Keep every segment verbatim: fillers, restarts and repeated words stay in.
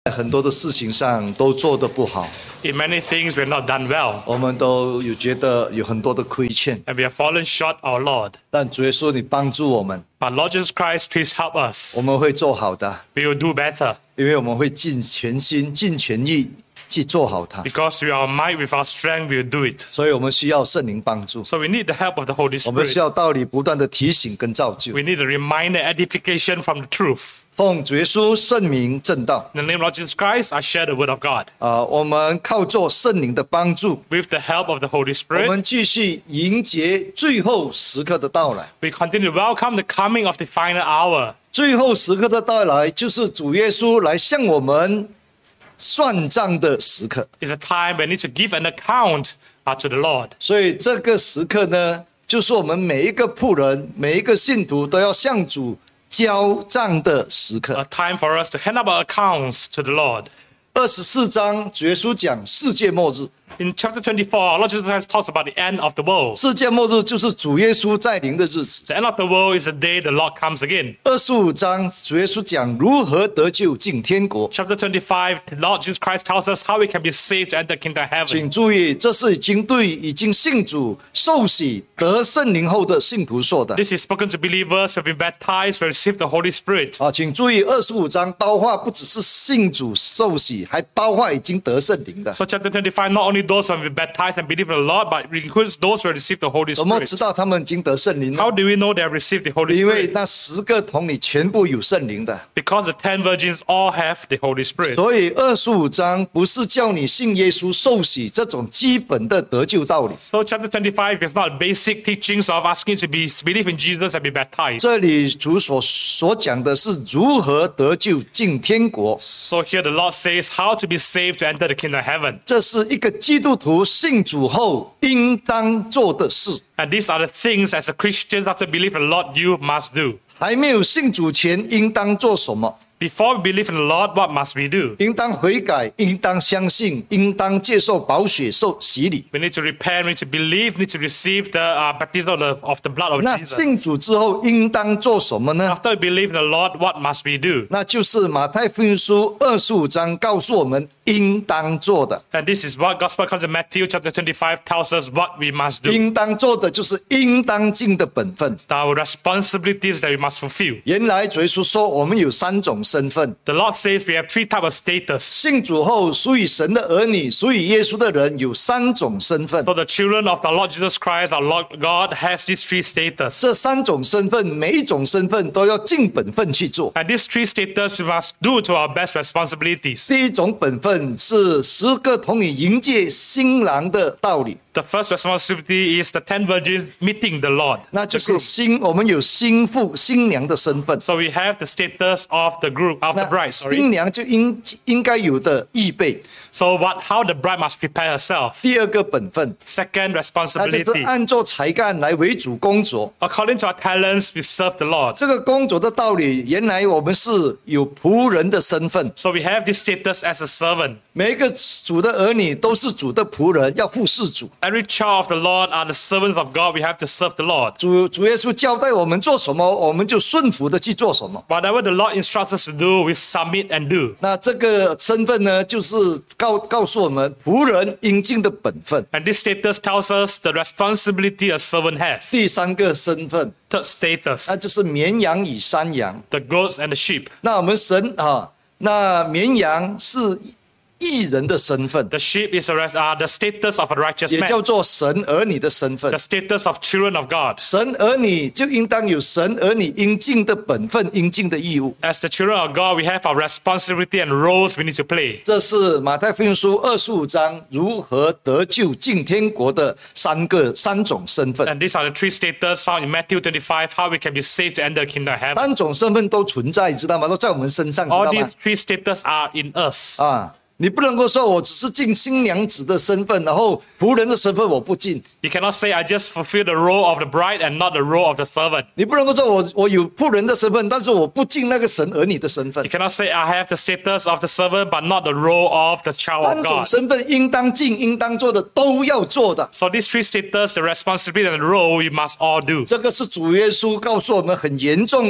很多的事情上都做得不好， In many things, we have not done well, 我们都有觉得有很多的亏欠， and we have fallen short, our Lord. 但主耶稣你帮助我们， But Lord Jesus Christ, please help us. 我们会做好的， We will do better 因为我们会尽全心、尽全意去做好它， because with our might, with our strength, we will do it. 所以我们需要圣灵帮助， So we need the help of the Holy 我们需 Spirit. 要道理不断的提醒跟造就。 We need a reminder, edification from the truth. 奉主耶稣圣名正道 In the name of Lord Jesus Christ, I share the word of God. 啊、我们靠做圣灵的帮助， With the help of the Holy 我 Spirit, 们继续迎接最后时刻的到来。 we continue to welcome the coming of the final hour. 最后时刻的到来，就是主耶稣来向我们算账的时刻。 It's a time when we need to give an account uh, to the Lord. 所以这个时刻呢，就是我们每一个仆人、每一个信徒都要向主交账的时刻 A。time for us to hand up our accounts to the Lord. 二十四章，主耶稣讲世界末日。 In chapter twenty-four, Lord Jesus Christ talks about the end of the world. 世界末日就是主耶稣在临的日子。 The end of the world is the day the Lord comes again. 二十五章，主耶稣讲如何得救进天国。 Chapter twenty-five, the Lord Jesus Christ tells us how we can be saved to enter the kingdom of heaven. 请注意，这是已经对已经信主、受洗、得圣灵后的信徒说的。 This is spoken to believers who have been baptized, who have received the Holy Spirit. 啊，请注意，二十五章包括不只是信主受洗，还包括已经得圣灵的。 So chapter twenty-five, not only those who have been baptized and believe in the Lord, but it includes those who have received the Holy 怎么知 Spirit. 道他们已经得圣灵呢？ How do we know they have received the Holy 因为 Spirit? 那十个童女全部有圣灵的， Because the ten virgins all have the Holy Spirit. 所以二十五章不是叫你信耶稣受洗这种基本的得救道理。 So chapter twenty-five is not basic teachings of asking to be believe in Jesus and be baptized. 这里主所所讲的是如何得救进天国， So here the Lord says how to be saved to enter the kingdom of heaven. 这是一个基督徒信主后应当做的事。 And these are the things as a Christian after believe in the Lord you must do. 还没有信主前，应当做什么？ Before we believe in the Lord, what must we do? 应当悔改，应当相信，应当接受宝血受洗礼。 We need to repent, we need to believe, we need to receive the uh, baptism of the, of the blood of 那 Jesus. 信主之后，应当做什么呢？ After we believe in the Lord, what must we do? 那就是马太福音书二十五章告诉我们应当做的。 And this is what Gospel comes in Matthew chapter twenty-five tells us what we must do. 应当做的就是应当尽的本分。 Our responsibilities that we must fulfill. 原来主耶稣说，我们有三种身份： The Lord says we have three types of status. 信主后属于神的儿女，属于耶稣的人有三种身份。 So the children of the Lord Jesus Christ, our Lord God, has these three status. 这三种身份，每一种身份都要尽本分去做。 And these three status we must do to our best responsibilities. 第一种本分是十个童女迎接新郎的道理， The first responsibility is the ten virgins meeting the Lord. 那就是新，我们有新妇、新娘的身份。 So we have the status of the group, of the 那 bride, sorry. 新娘就应应该有的预备。 So what? How the bride must prepare herself. 第二个本分， Second 那就是 responsibility. 按做才干来为主工作。 According to our talents, we serve the Lord. 这个工作的道理，原来我们是有仆人的身份。 So we have this status as a servant. 每一个主的儿女都是主的仆人，要服侍主。 Every child of the Lord are the servants of God. We have to serve the Lord. 主主耶稣交代我们做什么，我们就顺服的去做什么。 Whatever the Lord instructs us to do, we submit and do. 那这个身份呢，就是告告诉我们仆人应尽的本分。 And this status tells us the responsibility a servant has. 第三个身份， Third status, 那就是绵羊与山羊。 the goats and the sheep. 那我们神啊，那绵羊是义人的身份， The sheep is a, res- uh, the status of a righteous 也叫 man. 做神儿女的身份 The。status of children of God. 神儿女就应当有神儿女应尽的本分、应尽的义务。 As the children of God, we have our responsibility and roles we need to play. 这是马太福音书二十五章如何得救进天国的三个三种身份。 And these are the three status found in Matthew twenty-five, how we can be saved to enter the kingdom of heaven. 三种身份都存在，知道吗？都在我们身上，知 All 道吗 these？three status are in us. 啊，你不能够说我只是尽新娘子的身份，然后仆人的身份我不尽。 You cannot say, I just fulfill the role of the bride and not the role of the servant. 你不能够说我我有仆人的身份，但是我不尽那个神儿女的身份 You。cannot say, I have the status of the servant but not the role of the child 三 of 种 God. 身份应当尽、应当做的都要做的。 So these three status, the responsibility and the role, we must all do. 这个是主耶稣告诉我们很严重的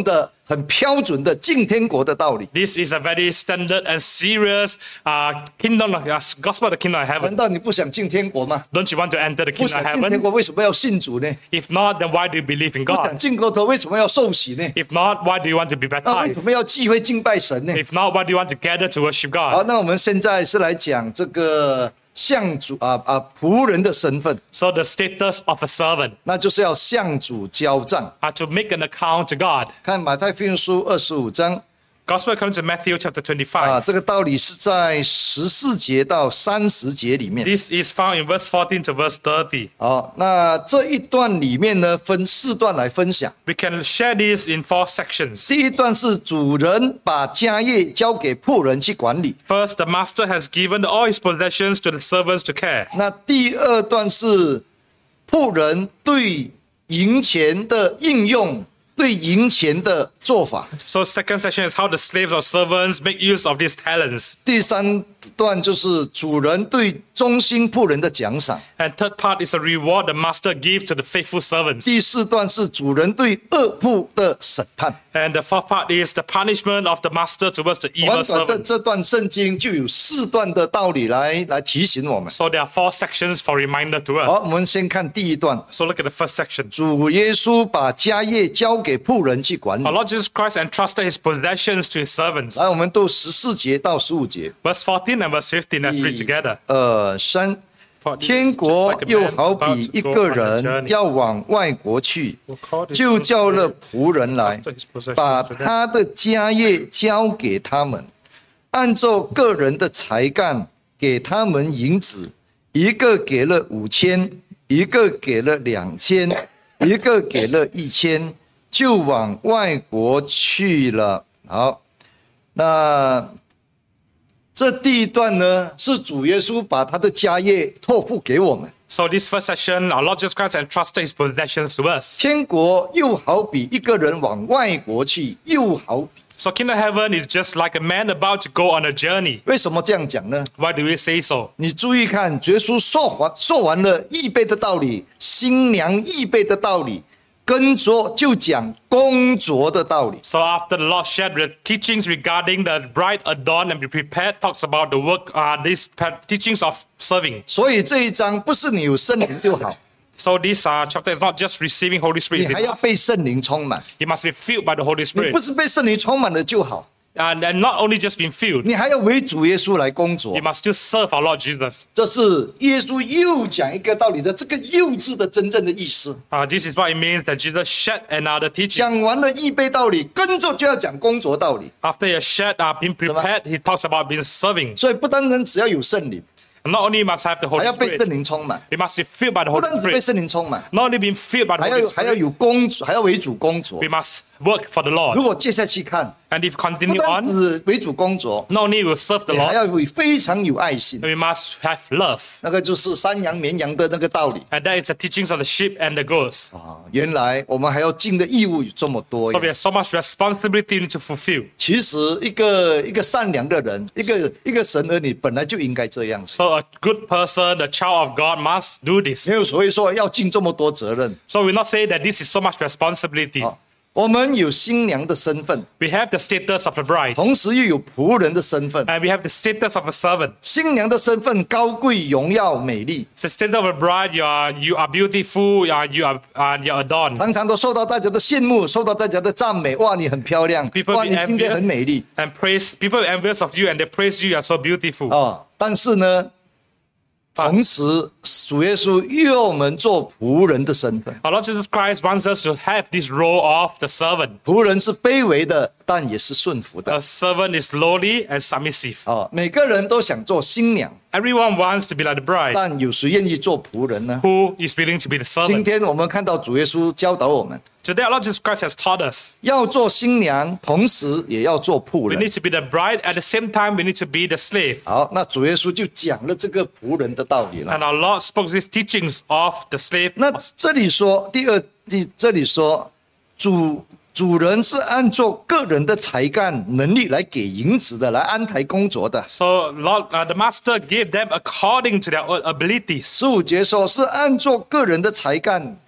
很标准的进天国的道理。 This is a very standard and serious uh, kingdom, of, uh, gospel of the kingdom of 难 heaven. 道你不想进天国吗？ Don't you want to enter the 不 kingdom 想 of 进天 heaven? 国，为什么要信主呢？ If not, then why do you believe in 不想 God? 进国头，为什么要受洗呢？ If not, why do you want to be 那为 baptized? 什么要聚会敬拜神呢？ If not, why do you want to gather to worship 好， God? 那我们现在是来讲这个向主啊啊仆人的身份， So the status of a servant 那就是要向主交账。 are to make an account to God. 看马太福音书二十五章 Gospel according to Matthew chapter 啊， twenty-five. 这个道理是在十四节到三十节里面。 This is found in verse fourteen to verse thirty. 好，那这一段里面呢，分四段来分享。 We can share this in four sections. 第一段是主人把家业交给仆人去管理， First, the master has given all his possessions to the servants to care. 那第二段是仆人对银钱的应用，对银钱的做法。 So second section is how the slaves or servants make use of these talents. 第三段就是主人对忠心仆人的奖赏。 And third part is a reward the master gives to the faithful servants. 第四段是主人对恶仆的审判。 And the fourth part is the punishment of the master towards the evil 短短的 servant. 这段圣经就有四段的道理来来提醒我们。 So there are four sections for reminder to us. 好，我们先看第一段。 So look at the first section. 主耶稣把家业交给仆人去管理 Our。Lord Jesus Christ entrusted his possessions to his servants. 来，我们读十四节到十五节。 Verse fourteen and verse fifteen, let's read together. 呃，三， For this 天 is just 国 like a 又 man 好 about 比 to 一 go 个 on a 人 journey. 要往外国去， Will call his 就叫了 servants 仆人来 after his possessions， 把他的家业交给他们，按照个人的才干给他们银子，一个给了五千，一个给了两千，一个给了一千，就往外国去了。好，那这第一段呢，是主耶稣把他的家业托付给我们。 So this first section, our Lord Jesus Christ entrusted his possessions to us. 天国又好比一个人往外国去，又好比。 So kingdom of heaven is just like a man about to go on a journey. 为什么这样讲呢？ Why do we say so? 你注意看，耶稣说完说完了预备的道理，新娘预备的道理，跟着就讲工作的道理。 So after the Lord shared the teachings regarding the bride adorned and be prepared, talks about the work, uh, these pa- teachings of serving. 所以这一章不是你有圣灵就好， So this uh, chapter is not just receiving Holy 你 Spirit. 还要被圣灵充满。 You must be filled by the Holy 你 Spirit. 不是被圣灵充满了就好， And, and not only just being filled, 你还要为主耶稣来工作 you。must still serve our Lord Jesus. 这是耶稣又讲一个道理的这个幼稚的真正的意思。 Uh, this is what it means that Jesus shared another teaching. 讲完了预备道理，跟着就要讲工作道理。 After he has shared uh, being prepared, he talks about being serving. 所以不单单只要有圣灵， And not only must have the 还 Holy 要被 Spirit, 圣灵充满， we must be filled by the 不 Holy 单只被 Spirit. 圣灵充满， Not only being filled by the 还要 Holy 有还要 Spirit, 有工作，还要为主工作 we。must work for the 如 Lord. 果接下去看， And if 不 continue 单 on, 只为主工作， not only will serve the 你还 Lord, 要有非常有爱心。 we must have love. 那个就是山羊绵羊的那个道理 And that is the teachings of the sheep and the goats. 啊！原来我们还要尽的义务有这么多 So we 呀。 have so much responsibility to fulfill. 其实一个一个善良的人，一个一个神儿女本来就应该这样， So a good person, a child of God, must do this. 没有所谓说要尽这么多责任。 So we not say that this is so much responsibility. 好，我们有新娘的身份， We have the status of the bride, 同时又有仆人的身份。 and we have the status of a servant. 新娘的身份高贵、荣耀、美丽， It's the status of a bride. You are you are beautiful. You are you are uh, you are adorned. 常常都受到大家的羡慕，受到大家的赞美。哇，你很漂亮， People 哇， be 你今天 envious 很美丽 and praise. People are envious of you and they praise you. You are so beautiful. 哦。但是呢，同时主耶稣要我们做仆人的身份。 Our Lord Jesus Christ wants us to have this role of the servant. 仆人是卑微的，但也是顺服的。 A servant is lowly and submissive. 哦，每个人都想做新娘， Everyone wants to be like the bride. 但有谁愿意做仆人呢？ Who is willing to be the 今 servant? 天我们看到主耶稣教导我们， Today, our Lord Jesus Christ has taught us 要做新娘，同时也要做仆 we 人。 need to be the bride. At the same time, we need to be the slave. 好，那主耶稣就讲了这个仆人的道理了。 And our Lord spoke these teachings of the slave. 那这里说第二，第这里说主主人是按照个人的才干能力来给银子的，来安排工作的。 So Lord, uh, the master gave them according to their own abilities. 十五节说是按照个人的才干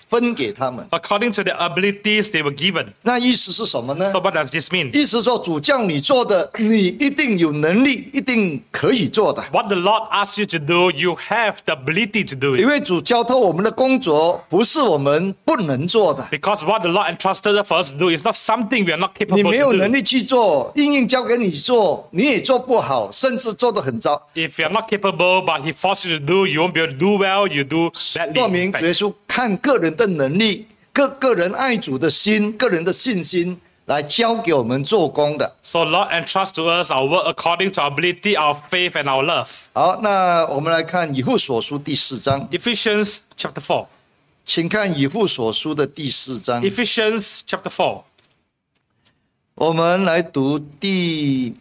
分给他们。 according to the abilities they were given. 那意思是什么呢？ So what does this mean? 意思说，主叫你做的，你一定有能力，一定可以做的。 What the Lord asks you to do, you have the ability to do 因 it. 为主交托我们的工作，不是我们不能做的。 Because what the Lord entrusted for us to do is not something we are not 你 capable 没有 to 能 do. 力去做，硬硬交给你做，你也做不好，甚至做得很糟。 If you are not capable, but He forces you to do, you won't be able to do well, you do 说 badly. 明 In 主 fact. 耶稣看个人的能力、个个人爱主的心、个人的信心来交给我们做工的。 So Lord entrusts to us our work according to our ability, our faith, and our love. 好，那我们来看以弗所书第四章， Ephesians chapter four. 请看以弗所书的第四章， Ephesians chapter four. 我们来读第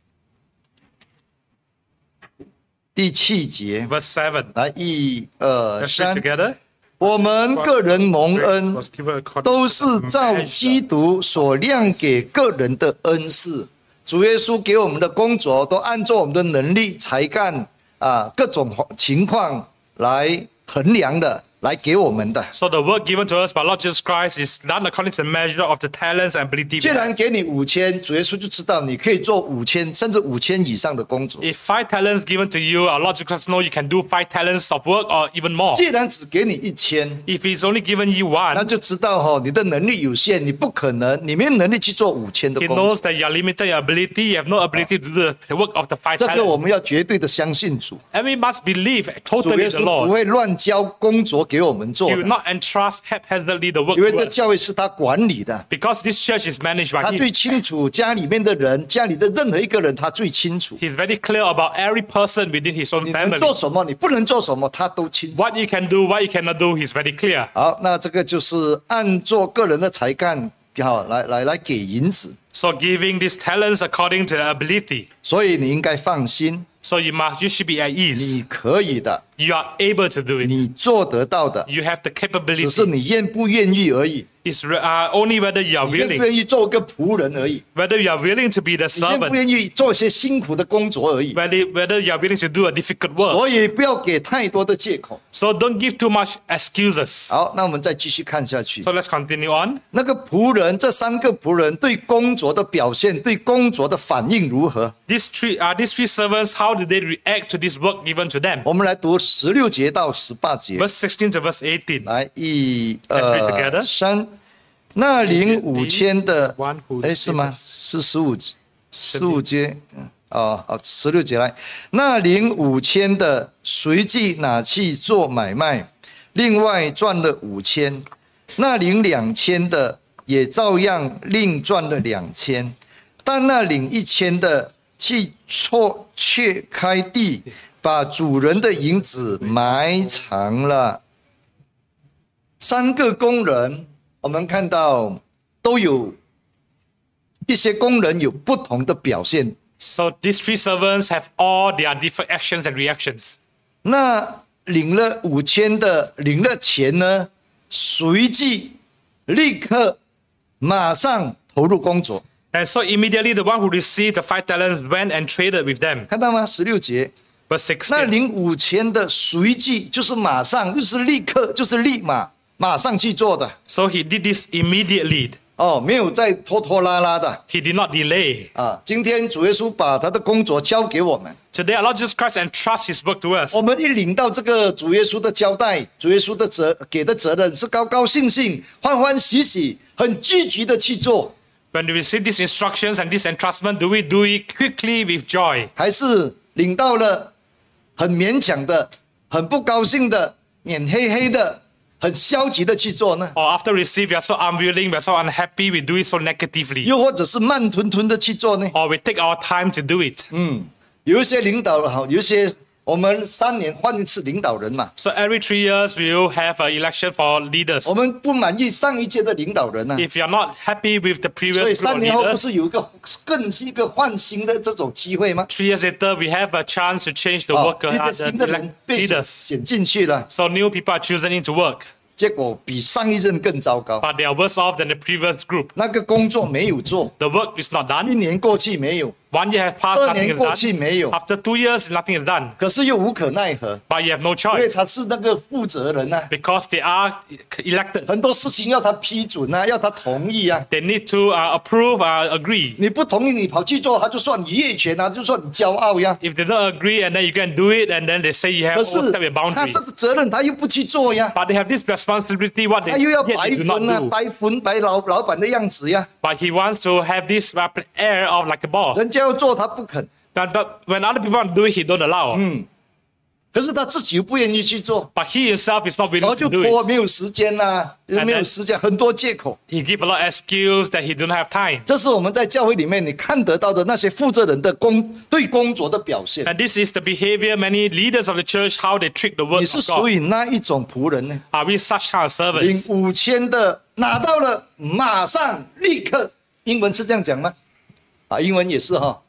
第七节， Verse seven. 来一二 Let's read 三， together. 我们个人蒙恩 Was given according 都 to 是 the 照 measure. 基督所量给个人的恩赐。主耶稣给我们的工作，都按照我们的能力、才干啊各种情况来衡量的，来给我们的。 So the work given to us by Lord Jesus Christ is done according to the measure of the talents and ability 既 we have. 然给你五千，主耶稣就知道你可以做五千甚至五千以上的工作。 If five talents given to you, our Lord Jesus Christ knows you can do five talents of work or even more. 既然只给你一千， If He's only given you 那 one, 就知道哈、哦，你的能力有限，你不可能，你没有能力去做五千的 He 工作。 knows that you are limited in your ability. You have no ability to do the work of the five 这个我 talents. 们要绝对的相信主， And we must believe 主 totally 耶 the 稣不 Lord. 会乱交工作给我们做 He will 的， not entrust haphazardly the work 因为 to 这 us. 教会是他管理的。 Because this church is managed by 他 Him. 最清楚家里面的人，家里的任何一个人，他最清楚。 He's very clear about every person within His own 你能 family. 做什么，你不能做什么，他都清楚。 What you can do, what you cannot do, He's very clear. 好，那这个就是按做个人的才干，好来来来给银子， So giving these talents according to the ability. 所以你应该放心， So you must, you should be at 你 ease. 可以的， You are able to do it. 你做得到的， You have the 只 capability. 是你愿不愿意而已。 It's uh, only whether you are 你愿不 willing, 愿意做个仆人而已， whether you are willing to be the 你愿不 servant, 愿意做一些辛苦的工作而已。 whether, whether you are willing to do a difficult work. 所以不要给太多的借口。 So don't give too much excuses. 好，那我们再继续看下去。 So let's continue on. 那个仆人，这三个仆人对工作的表现，对工作的反应如何？ These three, uh, these three servants, how did they react to this work given to them? 我们来读十六节到十八节。 Verse sixteen to verse eighteen. 来，一、 Let's read 二、 together. 三。那领五千的 One who， 哎，是吗？是十五，十五节。嗯哦，好，十六节来。那领五千的随即拿去做买卖，另外赚了五千。那领两千的也照样另赚了两千。但那领一千的去错却开地，把主人的银子埋藏了。三个工人，我们看到都有一些工人有不同的表现。 So these three servants have all their different actions and reactions. 那领了五千的，领了钱呢，随即立刻马上投入工作， And so immediately the one who received the five talents went and traded with them. 看到吗？十六节， Verse 那 sixteen. 领五千的随即就是马上，就是立刻，就是立马，马上去做的 So he did this immediately. 哦，没有再拖拖拉拉的 He did not delay. 啊。今天主耶稣把他的工作交给我们。 Today, our Lord Jesus Christ entrusts His work to us. 我们一领到这个主耶稣的交代，主耶稣的责给的责任是高高兴兴、欢欢喜喜、很积极的去做， When we receive these instructions and this entrustment, do we do it quickly with joy? 还是领到了很勉强的、很不高兴的、脸黑黑的、很消极的去做呢？ Or after receive, we are so unwilling, we are so unhappy, we do it so negatively. 又或者是慢吞吞的去做呢？ Or we take our time to do it. 有一些领导好，有一些我们三年换一次领导人嘛， So every three years, we will have an election for leaders. 我们不满意上一届的领导人呢、 If you are not happy with the 所以 previous group 三 of 年后不 leaders, 是有一个更是一个换新的这种机会吗？ three years later, we have a chance to change the 哦 worker, 一 uh, 些 the 新的 elect 人被选 leaders. 选进去了， So new people are chosen into work, 结果比上一任更糟糕。 but they are worse off than the previous group. 那个工作没有做， The work is not 一 done. 年过去没有， One year has passed, 二 nothing 年 is 过去 done. 没有， After two years, nothing is done. 可是又无可奈何， But you have no 因为 choice 他是那个负责人呐、 because they are elected. 很多事情要他批准啊，要他同意啊。 They need to uh, approve, uh, agree. 你不同意，你跑去做，他就算你越权啊，就算你骄傲呀。 If they don't agree and then you can do it and then they say you have 可是 overstepped your 他 boundary. 这个责任他又不去做呀， But they have this responsibility, what they, 他又要 yet 白 they do not 分啊， do. 白分白老老板的样子呀。 But he wants to have this uh, air of like a boss. 人家要做他不肯， But, but when other people want to do it, he don't allow. 可是他自己又不愿意去做， But he himself is not 然后 willing 就 to do 拖， it. 没有时间呐、又没有时间，很多借口。 He give a lot of excuse that he don't have time. 这是我们在教会里面你看得到的那些负责人的工对工作的表现。 And this is the behavior many leaders of the church, how they treat the 你 word 是 of 属 God. 于哪一种仆人呢？ Are we such kind of 领 servants? 五千的拿到了，马上立刻，英文是这样讲吗？啊，英文也是哈，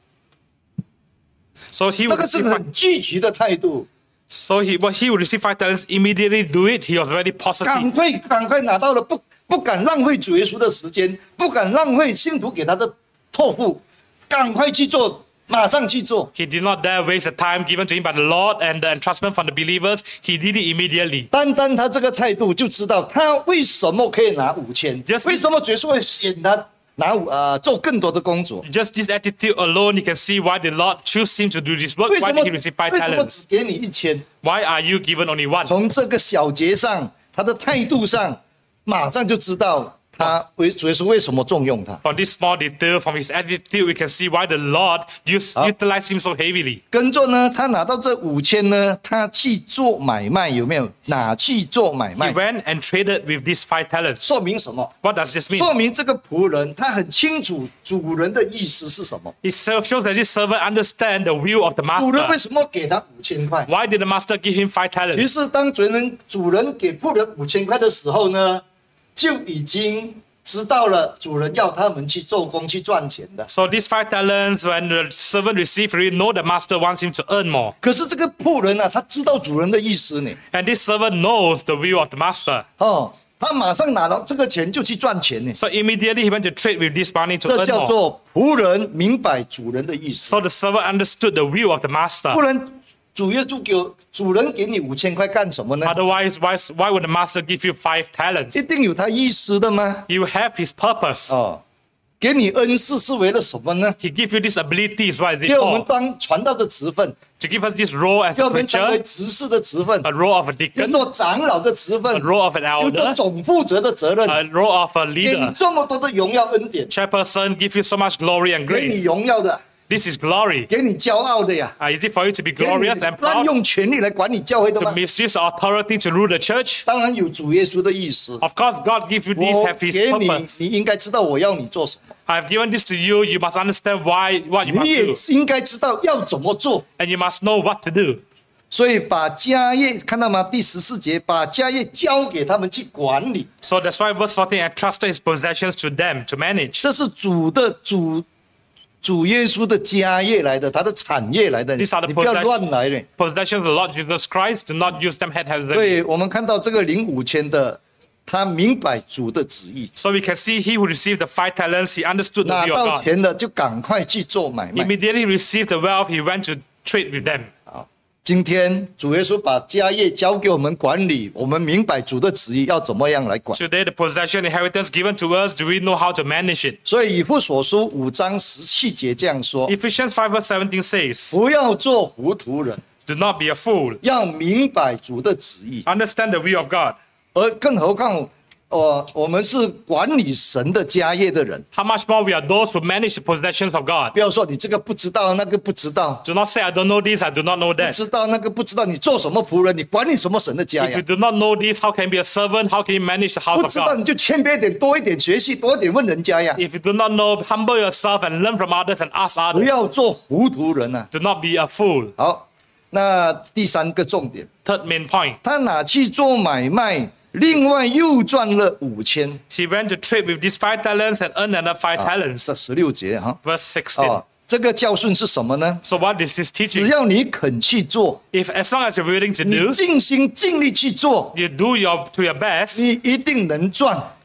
So he 那 would 个是 receive 个 five, 很积极的态度， so he well, he would receive five talents, immediately do it. He was very 赶 positive. 快赶快拿到了，不不敢浪费主耶稣的时间，不敢浪费信徒给他的托付，赶快去做，马上去做。 He did not dare waste the time given to him by the Lord and the entrustment from the believers. He did it immediately. 单单他这个态度就知道他为什么可以拿五千 Just-， 为什么主耶稣会选他拿五啊、呃、做更多的工作？ Just this attitude alone, you can see why the Lord chose him to do this work. 为什 Why 么 did he receive five 为什么 talents? 只给你一千？ Why are you given only one? 从这个小节上，他的态度上，马上就知道他为主耶稣为什么重用他。 From this small detail, from his attitude, we can see why the Lord used, Ah. utilized him so heavily. 跟着呢，他拿到这五千呢，他去做买卖，有没有？哪去做买 He 卖？ went and traded with these five talents. 说明什么？ What does this mean? 说明这个仆人他很清楚主人的意思是什么。 It shows that this servant understands the will of the 主人为 master. 什么给他五千块？ Why did the master give him five 于 talents? 是当主人主人给仆人五千块的时候呢，就已经知道了主人要他们去做工去赚钱的。 So these five talents, when the servant received, he know the master wants him to earn more. 可是这个仆人啊，他知道主人的意思呢。 And this servant knows the will of the master. 哦，他马上拿到这个钱就去赚钱呢。 So immediately he went to trade with this money to 这 earn 叫 more. 做仆人明白主人的意思。 So the servant understood the will of the master. 不然主耶稣给主人给你五千块干什么呢？ Otherwise, why, why would the master give you five talents? 一定有他意思的吗？ You have his purpose. 哦，给你恩赐是为了什么呢？ He gives you these abilities. What is it 给我们 for? 当传道的职分， To give us this role as 给 a 我们成为 preacher, 执事的职分， a role of a 要 deacon, 做长老的职分 a，role of an 要做 elder, 总负责的责任， a role of a 给你 leader. 这么多的荣耀恩典， Chairperson give you so much glory and 给你 grace. 荣耀的， This is glory. 给你骄傲的呀， Uh, is it for you to be 给你 glorious and 滥 proud? 用权力来管理教会的 To 吗？ misuse authority to rule the church? 当然有主耶稣的意思。 Of course, God gives you these 我 have His 给你， purpose. 你应该知道我要你做什么， I've given this to you. You must understand why what you 你 must 也 do, 应该知道要怎么做。 and you must know what to do. 所以把家业看到吗？第十四节，把家业交给他们去管理， So that's why verse fourteen entrusted his possessions to them to manage. 这是主的主主耶稣的家业来的，他的产业来的，你 These are the 你不要 possessions. 乱来的。 Possessions of the Lord Jesus Christ, do not use them haphazardly. 对，我们看到这个领五千的，他明白主的旨意， So we can see he who received the five talents, he understood the 拿 will of 到 God. 钱的就赶快去做买卖。 Immediately received the wealth, he went to trade with them. 今天主耶稣把家业交给我们管理，我们明白主的旨意要怎么样来管。 Today, the possession inheritance given to us, do we know how to manage it? 所以以弗所书五章十七节这样说： Ephesians five verse seventeen says, 不要做糊涂人， do not be a fool. 要明白主的旨意。 Understand the will of God. 而更何况，呃，我们是管理神的家业的人。 How much more we are those who manage the possessions of God. 不要说你这个不知道，那个不知道， Do not say, I don't know this, I do not know 不 that. 知道那个不知道，你做什么仆人？你管理什么神的家 If you 呀？ do not know this, how can you be a servant? How can you manage the house 不 of 知道 God? 你就谦卑一点，多一点学习，多一点问人家呀。 If you do not know, humble yourself and learn from others and ask 不 others. 要做糊涂人啊！ Do not be a fool. 好，那第三个重点， Third main point. 他拿去做买卖，另外又赚了五千。 He went to trade with these five talents and earned another five talents. 这十六节哈。 Verse sixteen. 哦，这个教训是什么呢？ So what is this 只 teaching? 要你肯去做， If as long as you're willing to 你 do, 尽心尽力去做， you do your to your best, 你一定能赚。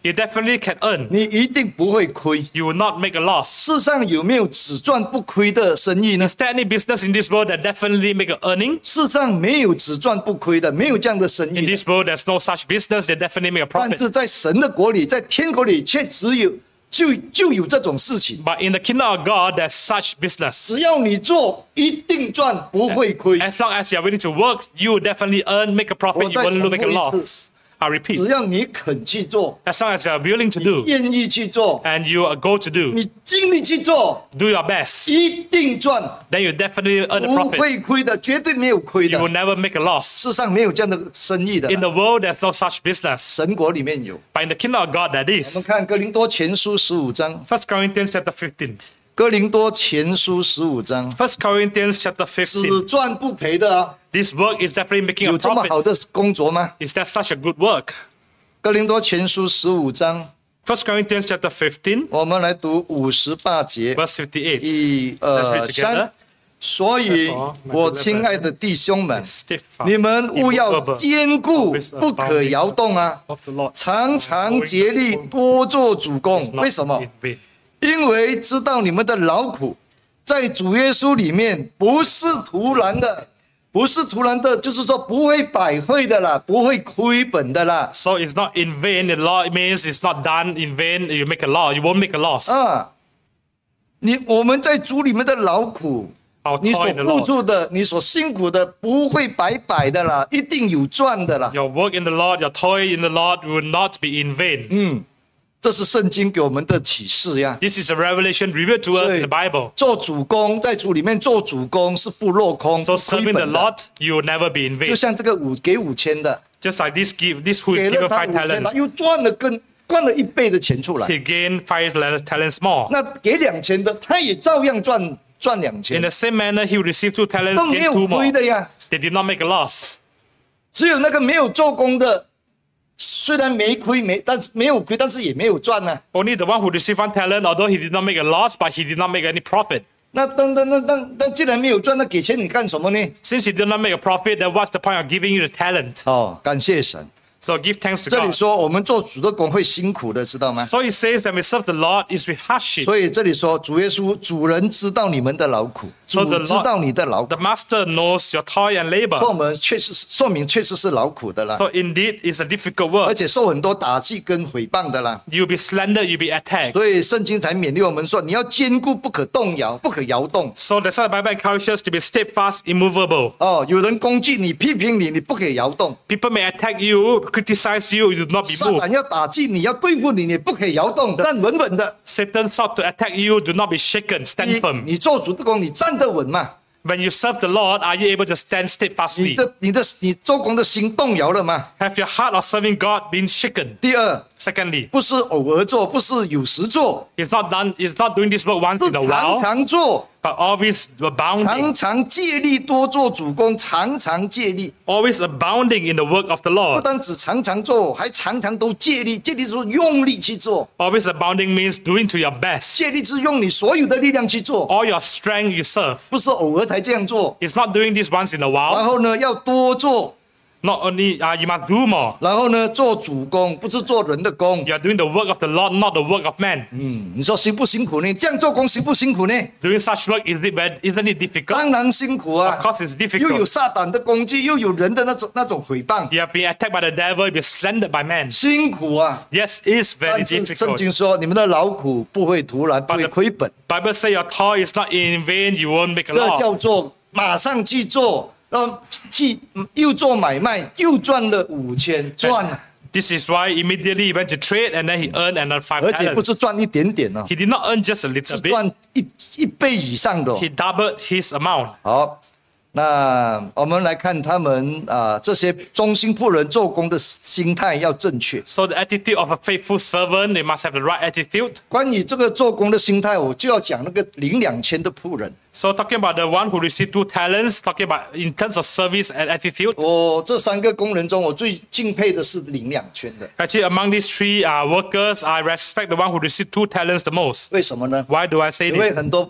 You definitely can earn. 你一定不会亏。 You will not make a loss. 世上有没有只赚不亏的生意呢？ Is there any business in this world that definitely make an earning? 世上没有只赚不亏的，没有这样的生 In 意的。 this world, there's no such business that definitely make a 但 profit. 是在神的国里，在天国里，却只有就就有这种事情。 But in the kingdom of God, there's such business. 只要你做，一定赚，不会亏。 As long as you're willing to work, you will definitely earn, make a 我 profit. You 再 won't make a 重复一 loss. I 只 repeat. 要你肯去做， As long as you're willing to do 愿意去做， and you go to do, 你尽力去做， do your best, 一定赚， then you definitely earn a 不 profit. 会亏的，绝对没有亏 You will 的。 never make a loss. 世上没有这样的生意的， In the world, there's no such business. 神国里面有。 But in the kingdom of God, that 我们 is. 看哥林多前书十五章， First Corinthians chapter fifteen. 哥林多前书十五章， First Corinthians chapter 只 fifteen. 赚不赔的啊， This work is definitely making 有 a 这么 profit. 好的工作吗？ Is that such a good work? 哥林多前书十五章， First Corinthians chapter fifteen, 我们来读五十八节， verse fifty-eight. 一 Let's read 二 together. 三。所以，我亲爱的弟兄们， Steadfast, 你们务要 immovable, 坚固，不可摇动啊！ of the Lord. 常常竭力多做主工 It's。not 为什么？ in vain. 因为知道你们的劳苦，在主耶稣里面不是徒然的，不是徒然的，就是说不会百废的啦，不会亏本的啦。 So it's not in vain. The law it means it's not done in vain. You make a law. You won't make a loss. 啊，你我们在主里面的劳苦， Our 你所 toil in the 付 Lord. 出的，你所辛苦的，不会白白的啦，一定有赚的啦。 Your work in the Lord, your toil in the Lord will not be in vain. 这是圣经给我们的启示呀。 This is a revelation revealed to us in the Bible. 做主公，在主里面做主公是不落空， So 不亏 serving the 本的。 Lord, you will never be in 就 vain. 像这个五给五千的， Just like this give this who 给 is 了 given 他 five 五千，他 talents, 又赚了更赚了一倍的钱出来。 he gained five talents more. 那给两千的，他也照样赚赚两 In 千， the same manner, he will receive two talents, 都没 gain 有 two more. 亏的呀。 They did not make a loss. 只有那个没有做工的，虽然没亏没，但是没有亏，但是也没有赚呢、 Only the one who received one talent, although he did not make a loss, but he did not make any profit. 那那那那那那既然没有赚，那给钱你干什么呢？ Since he did not make a profit, then what's the point of giving you the talent? 哦，感谢神。 So give thanks to 这里 God. 说我们做主的工会辛苦的，知道吗？ So he says that we serve the Lord is with hardship. 所以这里说主耶稣主人知道你们的劳苦， So 主 the 知道你的劳苦 The，master knows your toil and 说 labor. 我们确实是说明确实是劳苦的啦， So indeed, it's a difficult 而 work. 且受很多打击跟诽谤的啦。 You'll be slandered, you'll be attacked. 所以圣经才勉励我们说，你要坚固，不可动摇，不可摇动。 So that's why the Bible encourages us to be steadfast, immovable. 哦，有人攻击你、批评你，你不可以摇动； People may attack you, criticize you, you do not be 撒 moved. 旦要打击你、要对付你，你不可以摇动，站稳稳的。 Satan sought to attack you, do not be shaken, stand 你 firm. 你做主的工，你站得稳嘛？ When you serve the Lord, are you able to stand 你 steadfastly? 的、你的、你做工的心动摇了吗？ Have your heart of serving God been shaken? 第二， Secondly, 不是偶尔做，不是有时做， it's not done, it's not doing this work once 是 in a 常 while, 常做， but always abounding. 常常借力多做主工，常常借力。 Always abounding in the work of the 不 Lord. 单只常常做，还常常都借力。借力是说用力去做， Always abounding means doing to your best. 借力是用你所有的力量去做， All your strength you serve. 不是偶尔才这样做。 It's not doing this once in a 然 while. 后呢，要多做， Not only uh, you must do more. 然后呢，做主工，不是做人的工。 You are doing the work of the Lord, not the work of man. 嗯，你说辛不辛苦呢？这样做工辛不辛苦呢？ Doing such work, is it bad? Isn't it difficult? 当然辛苦啊 Of course it's 又有 difficult. 撒旦的攻击，又有人的那种那种诽谤， You have been attacked by the devil, you've been slandered by man. 辛苦啊。 Yes, it's very 但是圣 difficult. 经说，你们的劳苦不会徒然，不会亏本， Bible says your toil is not in vain, you won't make a 这叫 loss. 做马上去做，然后去嗯又做买卖，又赚了五千，赚了， This is why immediately he went to trade and then he earned another five 而且不 talents. 是赚一点点哦， He did not earn just a 是 little bit. 赚一一倍以上的哦。 He doubled his amount. 好，那我们来看他们啊、这些忠心仆人做工的心态要正确。 So the attitude of a faithful servant, they must have the right attitude. 关于这个做工的心态，我就要讲那个领两千的仆人。 So talking about the one who received two talents, talking about in terms of service and attitude. 我这三个工人中，我最敬佩的是领两千的。 Actually, among these three uh, workers, I respect the one who received two talents the most. 为什么呢？ Why do I say 因为 this? 很多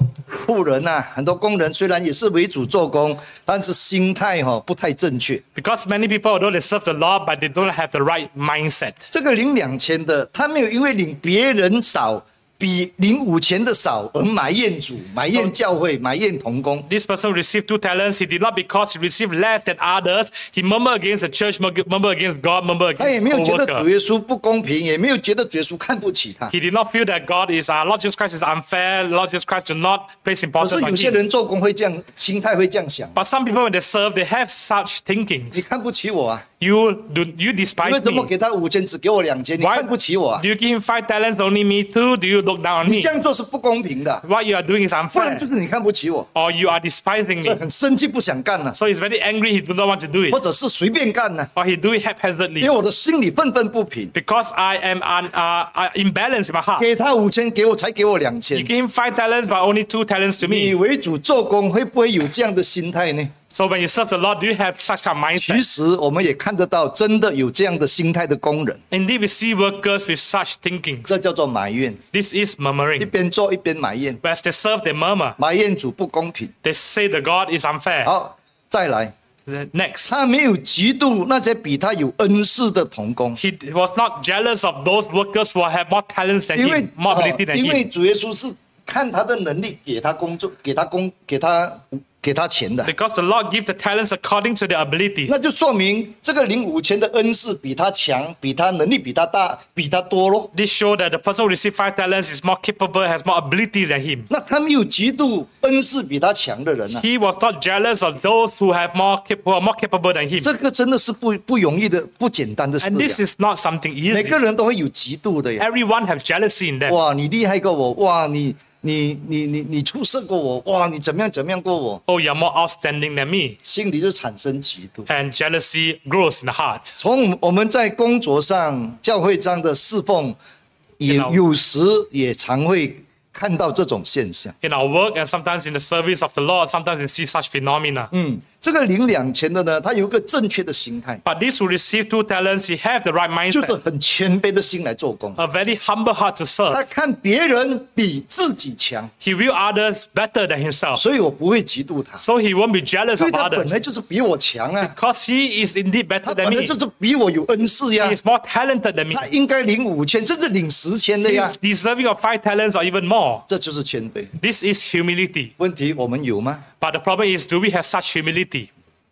仆人啊，很多工人虽然也是为主做工，但是心态哈、哦、不太正确。 Because many people, although they serve the Lord, but they don't have the right mindset. 这个领两千的，他没有因为领别人少，比领五千的少而埋怨主、埋怨教会、埋怨同工。 This person received two talents. He did not because he received less than others. He murmured against the church, murmured against God, murmured 他也 against 没有觉得主 co-worker. 耶稣不公平，也没有觉得主耶稣看不起他。 He did not feel that God is, uh, Lord Jesus Christ is unfair. Lord Jesus Christ do not place 可是 importance 有 on 些 him. 人做工会这样，心态会这样想： But some people, when they serve, they have such 你 thinkings. 看不起我啊？ You do, you 你为 despise 什么 me. 给他五千，只给我两千？你 Why 看不起我啊 do？you give him five talents, only me two? Do you look down on 你 me? 这样做是不公平的， What you are doing is 不然 unfair. 就是你看不起我， Or you are despising 所以 me. 很生气不想干了， So he's very angry. He do not want to do 或 it. 者是随便干呢， Or he do it 因 haphazardly. 为我的心里愤愤不平。 Because I am un, uh, uh, imbalanced in my heart. 给他五千，给我才给我两 You 千。 give him five talents, but only two talents to 你 me. 为主做工，会不会有这样的心态呢？ So when you serve the Lord, do you have such a 其 mindset? 实我们也看得到，真的有这样的心态的工人， Indeed, we see workers with such thinkings. 这叫做埋怨， This is 一 murmuring. 边做一边埋怨， As they serve, they murmur. 埋怨主不公平。 They say the God is unfair. 好，再来， Next, 他没有嫉妒那些比他有恩赐的同工， he was not jealous of those workers who have more talents than 因为 him, more 哦 ability than 因为 him. 主耶稣是看他的能力，给他工作，给他工，给他给他钱的。 Because the Lord gives the talents according to their abilities. 那就说明这个领五千的恩赐比他强，比他能力比他大，比他多咯。 This shows that the person who received five talents is more capable, has more ability than him. 那他没有嫉妒恩赐比他强的人啊， He was not jealous of those who have more cap- who are more capable than him. 这个真的是不不容易的、不简单的事 And this 呀。 is not something 每 easy. 个人都会有嫉妒的呀。 Everyone have jealousy in them. 哇，你厉害过我，哇，你你你你你出色过我，哇，你怎么样怎么样过我， Oh, you're more outstanding than me. 心里就产生嫉妒。 And jealousy grows in the heart. 从我们在工作上、教会上的侍奉，也 You know. 有时也常会看到这种现象。 In our work and sometimes in the service of the Lord, sometimes we see such phenomena. 嗯，这个领两钱的呢，他有一个正确的心态， But these who receive two talents, he have the right 就是 mindset, 很谦卑的心来做工。 a very humble heart to 他 serve. 看别人比自己强， He view others better than himself. 所以我不会嫉妒他， So he won't be jealous 因为 of 他本 others. 来就是比我强啊， Because he is indeed 他 better 本 than 来 me. 就是比我有恩赐呀 He，is more talented than me. 他应该领五千，甚至领十千的 He 呀 is，deserving of five talents or even more. 这就是谦卑。 This is humility. 问题我们有吗？ But the problem is, do we have such humility?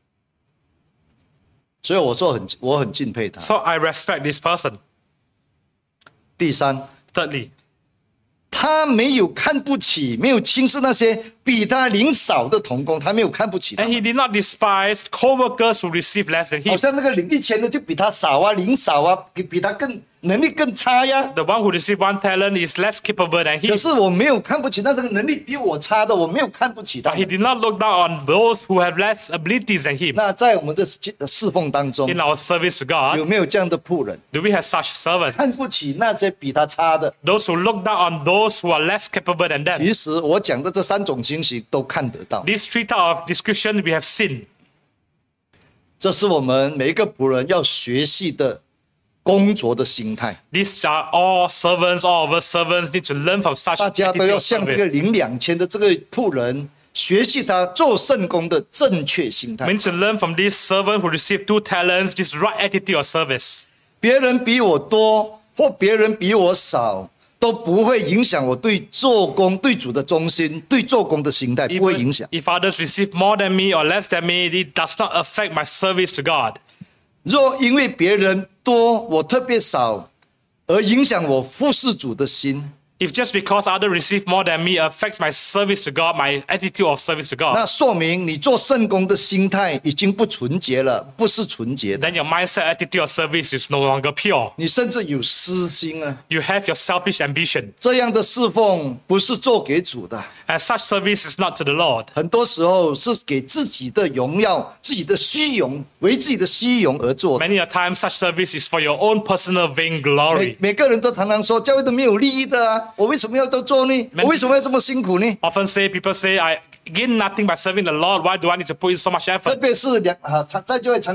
所以我说很，我很敬佩他。 So I respect this person. 第三， Thirdly, 他没有看不起，没有轻视那些比他领少的同工，他没有看不起他 and 们。 he did not despise co-workers who receive less than 好 him. 像那个领一千的就比他少啊，领少啊，比比他更能力更差呀。 The one who received one talent is less capable than 可 him. 是我没有看不起那个能力比我差的，我没有看不起他 But he 们。 did not look down on those who have less abilities than him. 那在我们的侍奉当中， In our service to God, 有没有这样的仆人， do we have such servants? 看不起那些比他差的？ Those who look down on those who are less capable than them. 其实我讲的这三种情形都看得到， These three types of description we have seen. 这是我们每一个仆人要学习的工作的心态。 These are all servants, all of us servants need to learn from such 大家都 attitude 要 of 向这个 service. 领两千的这个仆人学习他做圣工的正确心 We 态。 need to learn from this servant who received two talents, this right attitude of service. 别人比我多或别人比我少，都不会影响我对做工、对主的忠心、对做工的心态，不会影 Even 响。 if others receive more than me or less than me, it does not affect my service to God. 若因为别人多，我特别少，而影响我服侍主的心， If just because others receive more than me affects my service to God, my attitude of service to God, 那说明你做圣工的心态已经不纯洁了，不是纯洁的。 then your mindset attitude of service is no longer pure. 你甚至有私心啊！ You have your selfish ambition. 这样的侍奉不是做给主的， And such service is not to the Lord. 很多时候是给自己的荣耀、自己的虚荣，为自己的虚荣而做的。 Many a times such service is for your own personal 每 vainglory. 每个人都常常说，教会都没有利益的啊，我为什么要这么做呢？我为什么要这么辛苦呢？ Often say, people say, I gain nothing by serving the Lord. Why do I need to put in so much 特 effort? 别是两啊，常在教会常常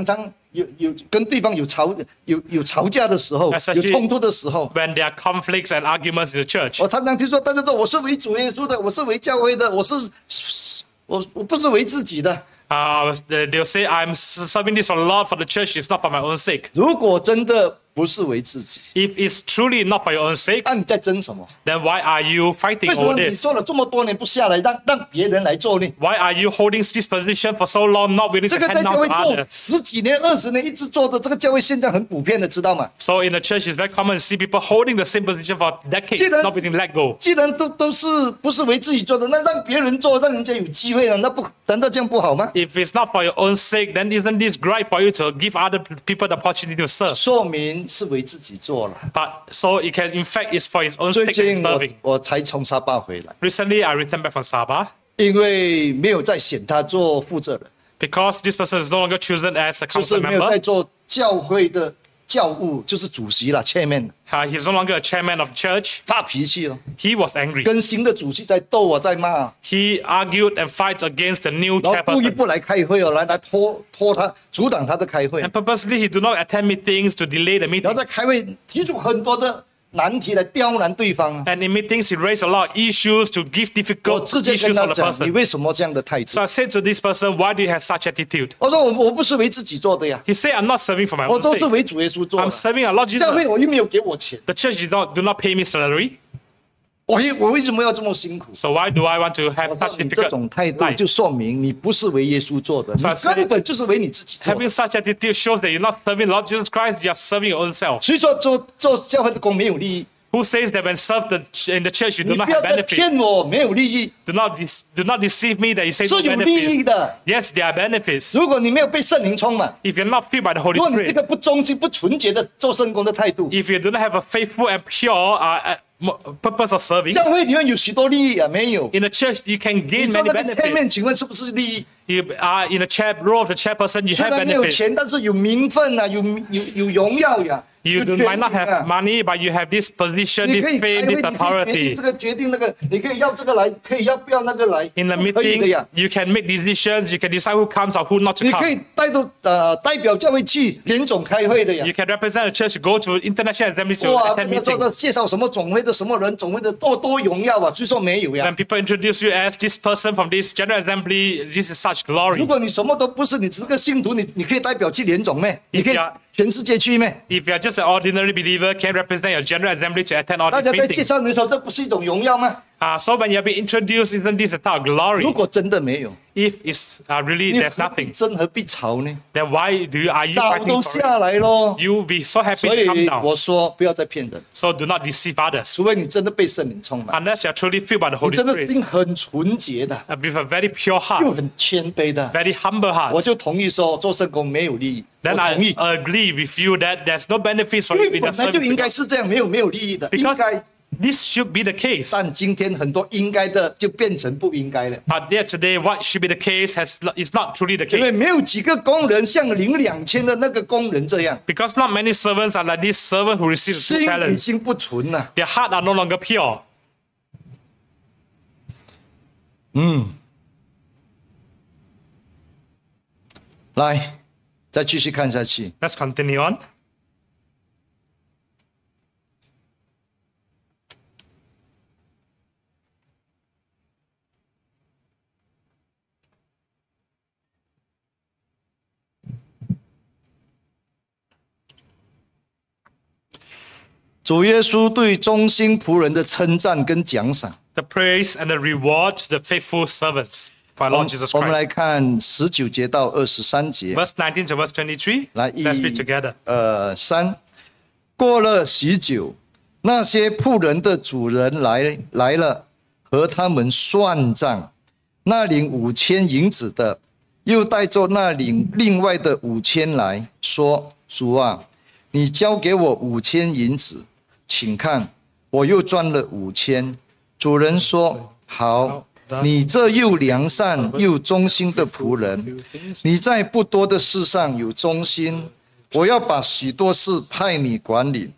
有有跟对方有吵有有吵架的时候， Especially 有冲突的时候， when there are conflicts and arguments in the church. 我常常听说大家说我是为主耶稣的，我是为教会的，我是我我不是为自己的。 Uh, they'll say, I'm serving this for the Lord, for the church, it's not for my own sake. 如果真的不是为自己， If it's truly not for your own sake, 那你在争什么？ then why are you 为 fighting 什么 over 你 this? 做了这么多年不下来，让让别人来做呢？ Why are you holding this position for so long, not willing 这 to 个在 hand 教 down 会 to 做 others? 十几年、二十年一直做的，这个教会现在很普遍的，知道吗？ So in the church, it's very common to see people holding the same position for decades, 既然- not willing to let go. 既然都都是不是为自己做的，那让别人做，让人家有机会了，那不难道这样不好吗？ If it's not for your own sake, then isn't this great for you to give other people the opportunity to serve? 说明是为自己做了。 But so it can, in fact, it's for his own 最 sake and 近我 serving. 我才从沙巴回来， Recently, I returned back from Sabah 因为没有再选他做负责人， because this person is no longer chosen as a 就是 council 没有在 member. 做教会的教务，就是主席啦，chairman Uh, he's no longer a chairman of the church. 发脾气了， He was angry. 跟新的主席在斗啊，在骂， He argued and fight against the new 然后故意 chairperson. 不来开会哦，来来拖拖他，阻挡他的开会 And，purposely, he do not attend meetings to delay the 然后在 meeting. 开会提出很多的难题来刁难对方啊。 And in meetings, he raised a lot of issues to give 我 difficult 直接跟 issues 他 on the 讲，你 person. 为什么这样的态度 So？I said to this person, why do you have such attitude? 我说我我不是为自己做的呀， He said, I'm not serving for my 我 own 都是 sake. 为主耶稣做 I'm 的。 serving our Lord 教会 Jesus. 我又没有给我钱， The church do not, do not pay me salary. 我我为什么要这么辛苦？ So why do I want to have 我 such 说你这种 difficult 态度 life? 就说明你不是为耶稣做的，你 So I said- 根本就是为你自己做的。 Having such attitude shows that you're not serving Lord Jesus Christ, you're serving your own self. 所以说做做教会的工没有利益， Who says that when served the, in the church you 你 do not 不要 have 再 benefits? 骗我，没有利益， Do not, dec- do not deceive me that you say 是 no 有利益 benefits. 的。 Yes, there are benefits. 如果你没有被圣灵充满， If you're not filled by the Holy 如果你这 Spirit, 个不忠心、不纯洁的做圣工的态度， if you do not have a faithful and pure uh, uh, mo- purpose of serving, 教会里面有许多利益啊，没有。 in the church you can 你 gain 做 many 那个前 benefits. 面，请问是不是利益？ You are in the chair role of the chairperson, you 虽 have 然没有 benefits. 钱，但是有名分啊，有有有荣耀呀。 You 有 do, 权 might not 柄 have 啊 money, but you have this position, 你 this 可以 fame, 开 this 会，你可以决定 authority. 这个，决定那个，你可以要这个来，可以要不要那个来， In the 都可以的 meeting, 呀。 you can make decisions, you can decide who comes or who not to 你可 come. 以带着呃代表教会去联总开会的呀 You。can represent the church to go to international assemblies to 哇， attend 这个做 meetings. 的介绍什么总会的什么人，总会的多多荣耀啊，虽说没有呀 When。people introduce you as this person from this general assembly, this is such 如 glory. 果你什么都不是，你只是个信徒，你你可以代表去联总咩？你可以 you are- 全世界去咩？ If you're just an ordinary believer, can represent your general assembly to attend all 大 these 家在介 meetings. 绍你的时候，这不是一种荣耀吗？ Uh, so when you're being introduced, isn't this a type of 如 glory? 果真的没有， If it's uh, really 你 there's 何必 nothing, 争何必吵呢？ then why do you, are you 早 fighting 都 for 下 it? 来咯。 You will be so happy 所 to come 以 down. 我说不要再骗人， So do not deceive others 除非你真的被圣灵充满， unless you're truly filled by the 你 Holy 真的 Spirit 心很纯洁的， and with a very pure 又 heart, 很谦卑的， very humble 我 heart. 就同意说做圣工没有利益。我 Then I 同意， agree with you that there's no benefits for 因 you 为 in the 本来就 service 应 of 该 God. 是这样，没有没有利益的，应 Because 该。 this should be the case. 但今天很多应该的就变成不应该了， But yet today, what should be the case has is not truly the 因为 case. 没有几个工人像领两千的那个工人这样， Because not many servants are like this servant who received 心 two 已 talents. 经不纯了。 Their heart are no longer pure. 来，再继续看下去。 Let's continue on. 主耶稣对忠心仆人的称赞跟奖赏， The praise and the reward to the faithful servants for our 我 Lord 们 Jesus 我们来 Christ. 看十九节到二十三节。 Verse nineteen to verse twenty-three. 来，一 Let's read together. 呃，三。过了许久，那些仆人的主人来来了，和他们算账。那领五千银子的，又带着那领另外的五千来说：“主啊，你交给我五千银子，请看，我又赚了五千。”主人说：“好，你这又良善又忠心的仆人，你在不多的事上有忠心，我要把许多事派你管理，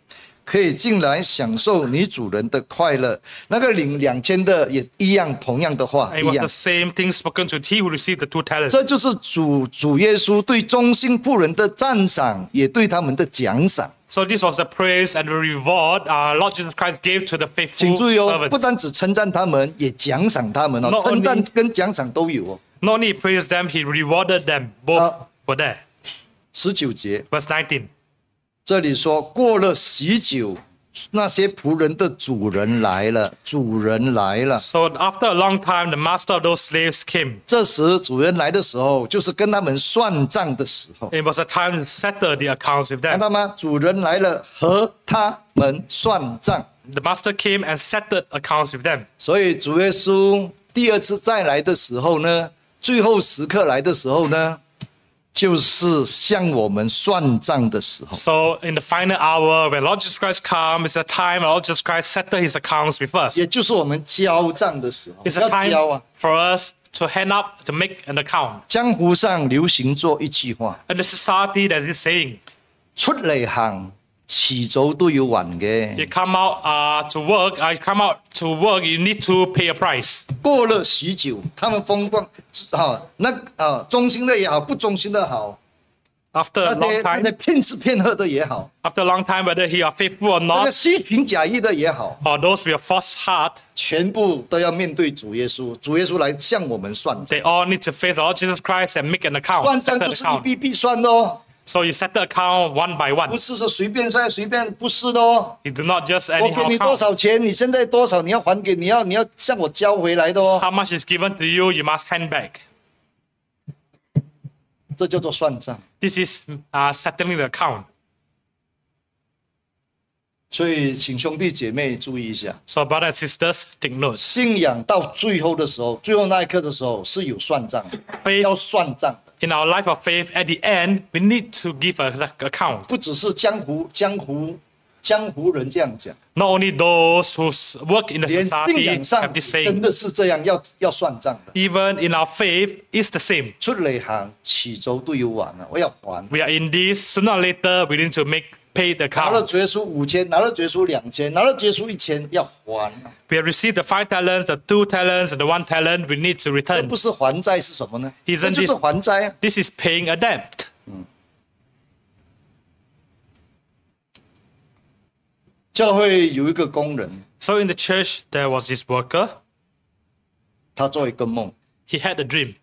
可以进来享受你主人的快乐。那个领两千的也一样，同样的话 And 一 it was 样 the。same thing spoken to he who received the two talents. 这就是主主耶稣对忠心仆人的赞赏，也对他们的奖赏。 So this was the praise and the reward our Lord Jesus Christ gave to the 请 faithful 注意哦，不 servants. 单只称赞他们，也奖赏他们哦， Not 称赞 only- 跟奖赏都有哦。 Not only he praised them, he rewarded them. Both Uh, were there. 十九节 Verse nineteen. 这里说，过了喜久，那些仆人的主人来了，主人来了。 So after a long time, the master of those slaves came. 这时主人来的时候，就是跟他们算账的时候， It was a time to settle the accounts with 看 them. 到吗？主人来了，和他们算账。 The master came and settled accounts with them. 所以主耶稣第二次再来的时候呢，最后时刻来的时候呢，就是向我们算账的时候。 So in the final hour, when Lord Jesus Christ comes, it's a time when Lord Jesus Christ settled his accounts with us. 也就是我们交账的时候， It's 要 a 交 time 啊。 for us to hand up, to make an account. 江湖上流行做一句话： In the society, there's this saying, 出嚟行，遲早都要還嘅。 you come out uh, to work, uh, you come out to work, you need to pay a price. 过了许久，他们风光啊，那啊，忠心的也好，不忠心的好， After 那 a 些 long 那些 time, 骗吃骗喝的也好， after a long time, whether he are faithful or 那个 not, 虚情假意的也好， or those with a false heart, 全部都要面对主耶稣，主耶稣来向我们算账。 they all need to face the Lord Jesus Christ and make an account, 算账 settle 不是一 account. 笔笔算的哦， So you settle account one by 不 one. 是说随便算随便，不是的哦。 You do not just 我给 anyhow 你多 count. 少钱，你现在多少，你要还给，你要你要向我交回来的哦， How much is given to you, you must hand back. 这叫做算账。 This is uh, settling the account. 所以，请兄弟姐妹注意一下， So brothers and sisters, take note. 信仰到最后的时候，最后那一刻的时候是有算账的， Faith 要算账的， in our life of faith, at the end, we need to give an account. 不只是江湖江湖江湖人这样讲， Not only those who s- work in the 连信 society 仰上 have this 真 saying. 的是这样，要要算账的。 Even in our faith, it's the same. 出嚟行，遲早都要還啊！我要還。 We are in this. Sooner or later, we need to make pay the 拿了 account. 主耶稣五千，拿了主耶稣两千，拿了主耶稣一千，要還。 We have received the five talents, the two talents, and the one talent. We need to 这 return. 不是還債是什麼呢？ Isn't 這就是 this- 還債啊！ This is paying a debt. 教會有一個工人， So in the church, there was this worker. 他做一個夢， He had a dream.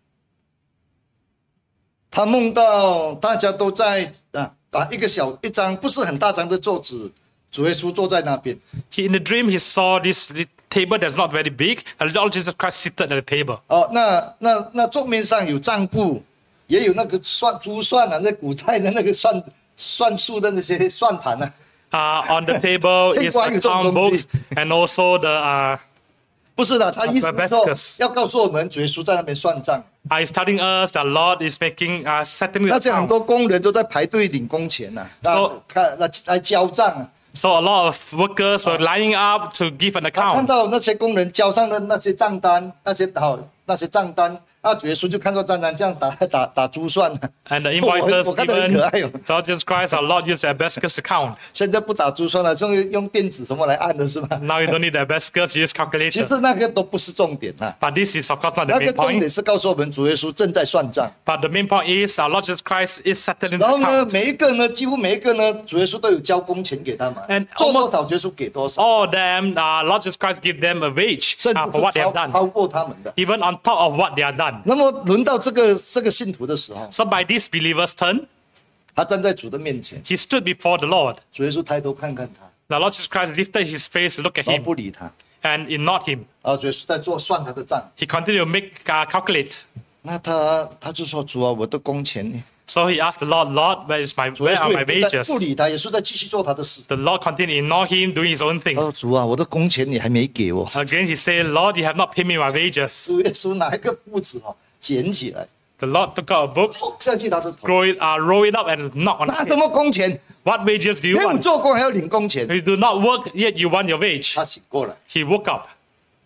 他夢到大家都在啊啊一個小一張不是很大張的桌子，主耶穌坐在那邊。 He, in the dream, he saw this li- table that's not very big, and Lord Jesus Christ seated at the table. 哦，那那那桌面上有帳簿，也有那個算珠算啊，那古代的那個算算數的那些算盤啊。 Uh, on the table is 天國有這種 account 東 books 西。 and also the. Uh, 不是的，他意思是說 Abacus 要告訴我們，主耶穌在那邊算賬。 uh, is telling us that Lord is making uh, settling the 那些很 account. 多工人都在排隊領工錢呐、啊， So- 那看那来交賬啊。 So a lot of workers were lining up to give an 他看 account. 到那些工人交上的那些账單，那些好那些账單，啊，主耶穌就看到账單這樣打打打珠算啊。 And the invoices 我我看得很 given 可愛哦。 to Lord Jesus Christ, our Lord used the abacus to count. 現在不打珠算了，就用電子什麼來按的是吧？ Now you don't need the abacus, you use 其 calculator. 實那個都不是重點啦， But this is of course not the 那 main 個重 point. 點是告訴我們主耶穌正在算賬。 But the main point is our Lord Jesus Christ is settling the 然後呢， account. 每一個呢，幾乎每一個呢，主耶穌都有交工錢給他們 And， 做多 almost- 少主耶穌給多少， All of them, uh, Lord Jesus Christ give them a wage 甚 uh, 至 for what 是 they 超 have done. 超過他們的。 Even on top of what they have done. 那麼輪到這個這個信徒的時候， So by this believer's turn, 他站在主的面前， he stood before the Lord. 主耶穌抬頭看看他， The Lord Jesus Christ lifted his face to look at 然後 him 不理他， and ignored him. 然後主耶穌在做算他的賬。 He continued to make uh, calculate. 那他他就說：“主啊，我的工錢呢？” So he asked the Lord, Lord, where is my 主耶 where 穌 are 也 my 不在 wages? 不理他，耶穌在繼續做他的事。 The Lord continued to ignore him, doing his own 他 thing. 說：“主啊，我的工錢你還沒給我。” Again, he said, Lord, you have not paid me my wages. 主耶穌拿一個布子哦，撿起來， The Lord took out a book, 撲下去他的頭。 roll it, uh, roll it up, and knock on 拿 it. 什麼工錢？ What wages do 沒 you 有 want? 做工還要領工錢。 You do not work, yet you want your wage. 他醒過來， He woke up.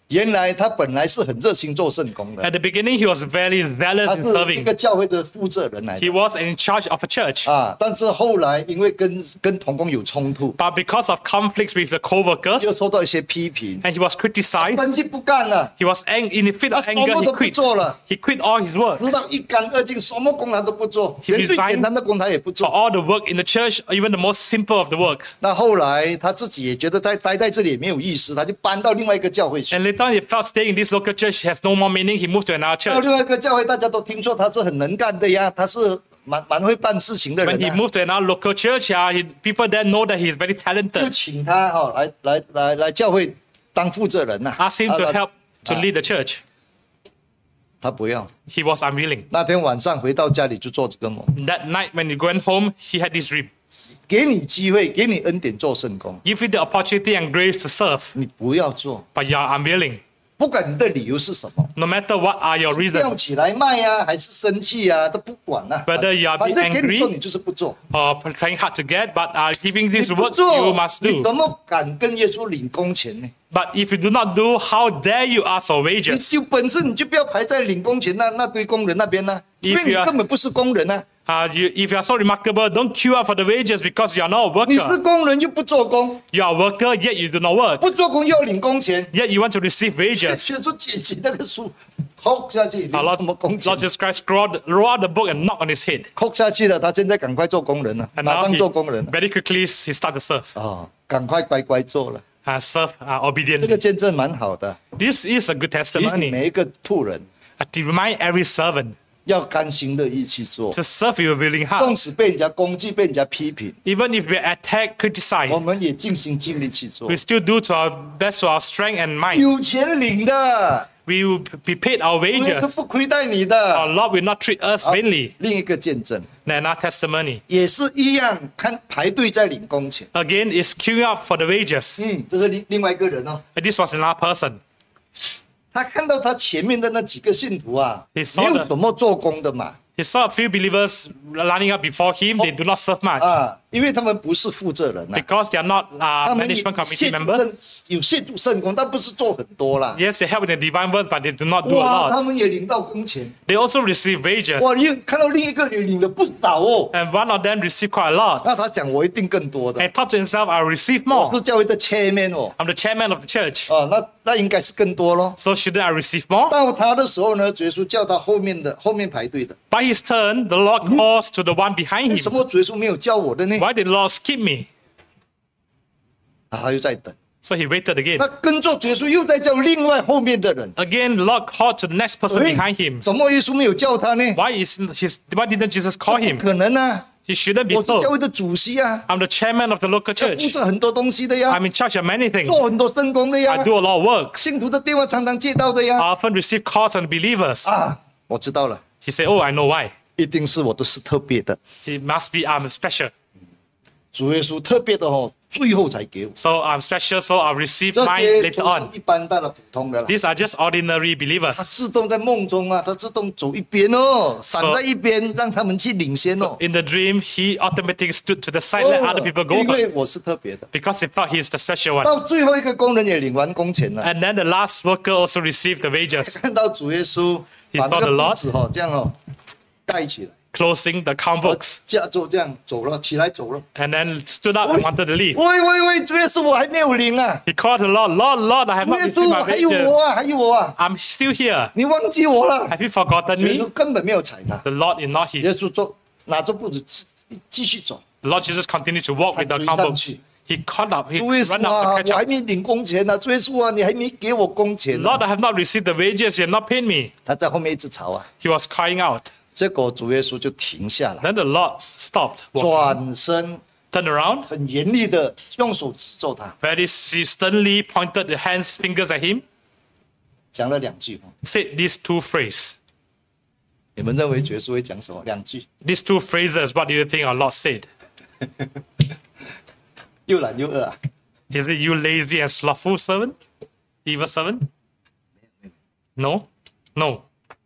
原来他本来是很热心做圣工的， At the beginning, he was very zealous 他 in 是一 serving. 个教会的负责人来 He 的 was in charge of a church. 啊。但是后来因为跟跟同工有冲突， But because of conflicts with the 又 co-workers, 受到一些批评， and he was criticized, 生气不干了， he was ang- in a fit of 他什 anger, 么 he 都不 quit. 做了， He quit all his work. 知道一干二净，什么工他都不做， He 连最 resigned 简单的工他也不 For 做。 all the work in the church, even the most simple of the work. 那后来他自己也觉得在待在这里也没有意思，他就搬到另外一个教会去。 And later on, he felt staying in this local church has no more meaning. He moved to another 到 church. 另外一个教会，大家都听说他是很能干的呀，他是蛮蛮会办事情的 When 人、 he 啊。 moved to another local church, uh, he, people there know that he is very 就 talented. 请他哈、哦、来来来来教会当负责人呐、 Asked him to 啊 help to 啊 lead the church. 他不要。 He was unwilling. 那天晚上回到家里就做这个梦， That night, when he went home, he had this dream. 给你机会，给你恩典做圣工， Give you the opportunity and grace to serve, 你不要做， but you are unwilling. 不管你的理由是什么， No matter what are your 吊 reasons, 起来卖呀、还是生气呀、都不管了、 Whether you are 反正给你 angry 做，你就是不做。 or trying hard to get, but are giving 你 this 不 work, 做 you，must 你 do. 怎么敢跟耶稣领工钱呢？ But if you do not do, how dare you ask for 你 wages? 有本事你就不要排在领工钱那那堆工人那边呢、因为 If 你 you are- 根本不是工人啊， Uh, you, if you are so remarkable, don't queue up for the wages because you are not a 你是 worker. 工人又不做工， You are a worker, yet you do not work. 不做工又要领工钱， Yet you want to receive wages. 写出剪辑那个书，扣下去，领 Our Lord, 什么工钱 Lord？Jesus Christ rolled, rolled out the book and knocked on his head. 扣下去了，他现在赶快做工人了， And 马 now 上 he, 做工人了。 very quickly he started to serve. 哦，赶快乖乖做了， Uh, serve uh, 这个 obediently. 见证蛮好的。 This is a good 提醒 testimony 每一个仆人 uh, to remind every servant 要甘心乐意去做， to serve with a willing 纵 heart. 使被人家攻击、被人家批评， Even if we are attacked, 我 criticized, 们也尽心尽力去做 we。still do to our best to our strength and might. 有钱领的， We will be paid our 主耶稣 wages. 不亏待你 Our 的。 Lord will not treat us 好 vainly. 另一个见证 Then our testimony 也是一样，看排队在领工钱。 again is queuing up for the wages. 嗯，这是另另外一个人哦， And this was another person. 他看到他前面的那几个信徒啊， He 没 saw 有 the- 什么做工的嘛， He saw a few believers lining up before him. They do not serve much 啊，因为他们不是负责人呐、 because they are not 他 uh, 们有 management committee 协助 members. 圣有协助圣工，但不是做很多啦。 Yes, they help in the divine work, but they do not do a 哇，他 lot. 们也领到工钱， They also receive wages. 哇，又看到另一个人领了不少哦， And one of them received quite a lot. 那他讲我一定更多的 And，thought to himself, I'll receive 我 more. 是教会的 chairman 哦， I'm the chairman of the church. 哦，那那应该是更多咯。 So shouldn't I receive more? 到他的时候呢，主耶稣叫他后面的后面排队的， By his turn, the Lord calls to the one behind 为什 him. 么主耶稣没有叫我的呢？ Why did the Lord skip me? 啊，他又在等。 So he waited again. 那跟着主耶稣又在叫另外后面的人， Again, the Lord called to the next person 哎 behind him. 怎么耶稣没有叫他呢？ Why is his, why didn't Jesus call 不 him? 可能啊！ He shouldn't be 我是教 so. 会的主席啊， I'm the chairman of the local 要负 church. 责很多东西的呀， I'm in charge of many things. 做很多圣工的呀 I，do a lot of works. 信徒的电话常常接到的 I 呀。 often receive calls from believers. 啊，我知道了， He said, oh, I know why. 一定是我的是特别的， It must be I'm special. 主耶稣特别的哦，最后才给我。 So I'm special, so I'll receive 这 mine 些 later 都 on. 是一般大的普通的啦。 These are just ordinary 他 believers. 自动在梦中啊，他自动走一边哦，闪 So- 在一边，让他们去领先哦。 In the dream, he automatically stood to the side, let other people go 因为 first. 我是特别的。 Because he thought he's the special one. 到最后一个工人也领完工钱了， And then the last worker also received the wages, 看到主耶稣 He 把那 saw the 个 Lord 布子哦这样哦盖起来， closing the count books, 架就这样走了，起来走了。 and then stood up and wanted to leave. 喂喂喂，主耶稣我还没有领啊！ He called the Lord, Lord, Lord, I have 主 not 耶 received 稣 my 还有 wages. 我啊，还有我啊！ I'm still here. 你忘记我了？ Have you forgotten 主耶稣 me? 根本没有睬他， The Lord did not heed. 耶稣做拿着布子继继续走。 The Lord Jesus continued to walk with the He count ran books. up. He caught up, he 主耶 ran 稣 up 啊， to 我 catch 还 up. 没领工钱呢、主耶稣啊，你还没给我工钱、 Lord, I have not received the wages, you have not paid me. 他在后面一直吵啊， He was crying out. 结果主耶稣就停下来， Then the Lord stopped, walking, 转身 turned around, 很严厉的用手指咒他， very sternly pointed the hands, fingers at him, 讲了两句话。 said these two phrases. 你们认为主耶稣会讲什么？两句， These two phrases, what do you think our Lord said? 又懒又饿啊！ Is it you lazy and slothful servant? Evil servant? No? No.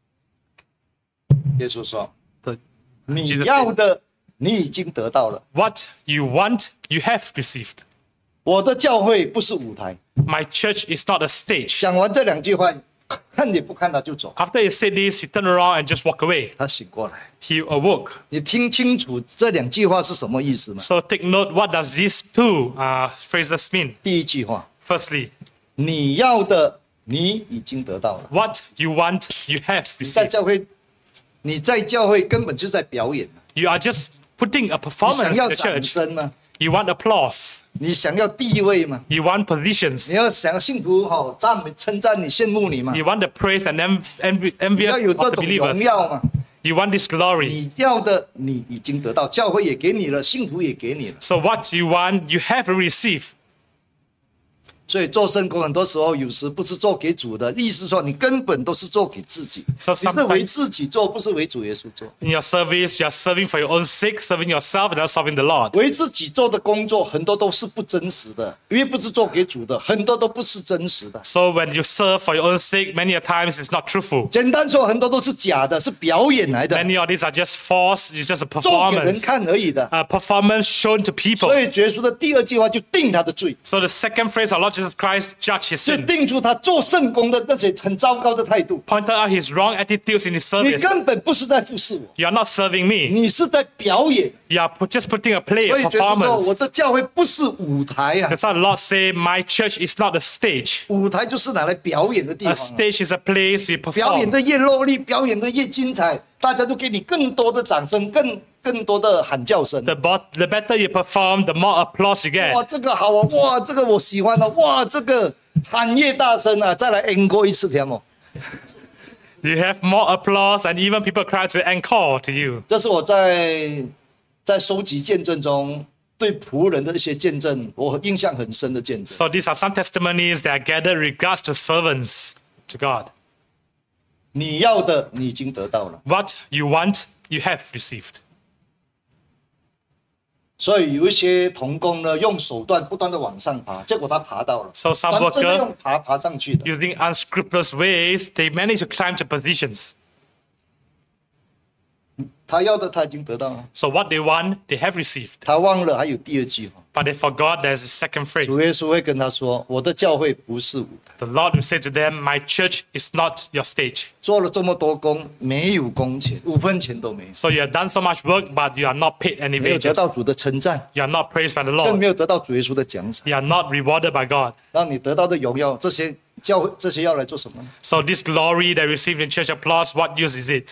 耶稣说 The,：“ 你 Jesus 要 said, 的，你已经得到了。 what you want, you have received. 我的教会不是舞台。 My church is not a stage. 讲完这两句话，看也不看他就走。 After he said this, he turned around and just walked away. 他醒过来， He awoke. 你听清楚这两句话是什么意思吗？ So take note, what does these two uh, phrases mean? 第一句话， Firstly, 你要的你已经得到了。 what you want, you have 你在 received. 教会，你在教会根本就是在表演。 You are just putting a 你 performance 想 in 要 the 掌 church. 声吗？ You want applause. 你想要地位吗？ You want positions. 你要想要信徒好赞美、称赞你、羡慕你吗？ You want the praise and env- envy, 你要 envious 有 of 这 the 种 believers. 荣耀吗？ You want this glory. 你要的你已经得到，教会也给你了，信徒也给你了。 So what you want, you have received. 所以做圣工很多时候有时不是做给主的，意思说你根本都是做给自己， So 你是为 sometimes 自己做，不是为主耶稣做。 in your service, you are serving for your own sake, serving yourself and not serving the Lord. 为自己做的工作很多都是不真实的，因为不是做给主的，很多都不是真实的。 So when you serve for your own sake, many a times it's not truthful. 简单说，很多都是假的，是表演来的， Many of these are just false. It's just a 做给人 performance. 看而已的。 A performance shown to people. 所以耶稣的第二句话就定他的罪， So the second phrase of Lord Jesus Christ judged his 就 sin, 定出他做圣工的那些很糟糕的态度。 pointed out his wrong attitudes in his 你 service. 根本不是在服侍我， You are not serving me. 你是在表演。 You are pu- just putting a play, 所 a 以耶稣说：“我 performance. 的教会不是舞台啊， That's why the Lord say, my church is not a stage. 舞台就是拿来表演的地 A 方啊、 stage is a place we 表演 perform. 的越落力，表演的越精彩，大家就给你更多的掌声，更更多的喊叫声。 The, bo- the better you perform, the more applause you 哇， get. 这个好啊！哇，这个我喜欢啊！哇，这个喊越大声啊！再来 encore 一次，天哦！ You have more applause and even people cry to encore to you. 这是我在在收集见证中对仆人的一些见证，我印象很深的见证。 So these are some testimonies that are gathered regards to servants to God. 你要的你已经得到了， What you want, you have received. 所以有一些童工呢，用手段不断的往上爬，结果他爬到了， So some 他真的 workers, 用爬爬上去的。 using unscrupulous ways, they manage to climb to positions. 他要的他已经得到了， So what they want, they have received. 他忘了还有第二句话。 But they forgot there's a second phrase. 主耶稣会跟他说：“我的教会不是舞台， The Lord will say to them, my church is not your stage. 做了这么多工，没有工钱，五分钱都没有， So you have done so much work, but you are not paid any 没有得 wages. 到主的称赞， You are not praised by the 更 Lord. 没有得到主耶稣的奖赏。 You are not rewarded by God. 让你得到的荣耀，这些教会这些要来做什么呢？ So this glory that received in church applause, what use is it?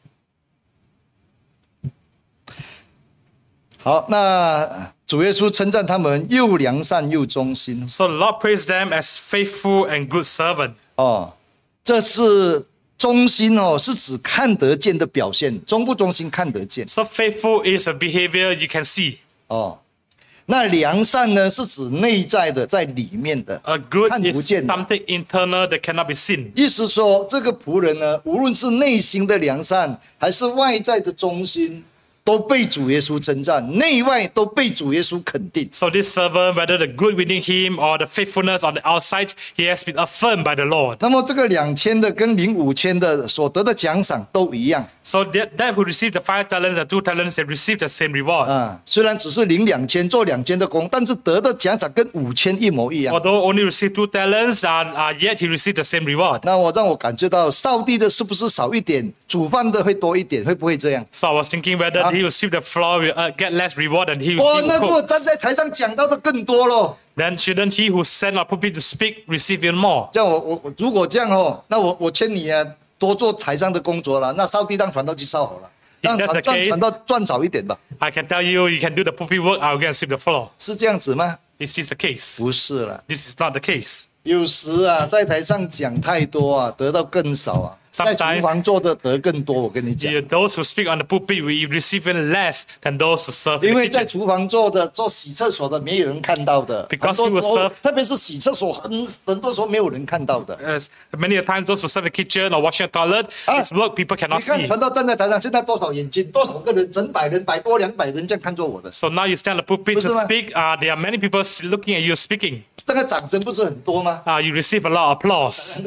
好，那主耶稣称赞他们又良善又忠心 So the Lord praised them as faithful and good servant. 哦，这是忠心哦，是指看得见的表现，忠不忠心看得见 So faithful is a behavior you can see. 哦。那良善呢，是指内在的，在里面的， A good 看不 is 见的。 something internal that cannot be seen. 意思说，这个仆人呢，无论是内心的良善，还是外在的忠心，都被主耶稣称赞，内外都被主耶稣肯定。 So this servant, whether the good within him or the faithfulness on the outside, he has been affirmed by the Lord. 那么这个两千的跟领五千的所得的奖赏都一样 So that, that who received the five talents and two talents, they received the same reward. 啊，虽然只是领两千做两千的工，但是得的奖赏跟五千一模一样。 Although only received two talents, and uh, yet he received the same reward. 那我让我感觉到扫地的是不是少一点，煮饭的会多一点，会不会这样？ So I was thinking whether he who sweep the floor will uh, get less reward than he, he 哇， who 那如 cook. 果站在台上讲到的更多咯。 Then shouldn't he who sent or pulpit to speak receive even more? 这样我我我如果这样哦，那我我劝你啊，多做台上的工作了，那扫地让传道去扫好了， If 让 that's 传 the 赚 case- 传道赚少一点吧， I can tell you, you can do the pulpit work, I'll go and sweep the floor. 是这样子吗？ Is this the case? 不是了。 This is not the case. 有时啊，在台上讲太多啊，得到更少啊。在 Sometimes- 厨房做的得更多，我跟你讲， You- Those who speak on the pulpit will receive even less than those who serve 因 in 为 the 在 kitchen. 厨房做的、做洗厕所的，没有人看到的。很 Because 多时 you 候 will serve-， 特别是洗厕所，很很多时候没有人看到的。 As many a times, those who serve the kitchen or washing a toilet, Ah. it's work people 你 cannot 看 see. 传道站在台上，现在多少眼睛，多少个人，整百人、百多两百人这样看着我的， So now you stand on the pulpit 不是吗？ to speak. Uh, there are many people looking at you speaking. 这个掌声不是很多吗？ Uh, you receive a lot of applause.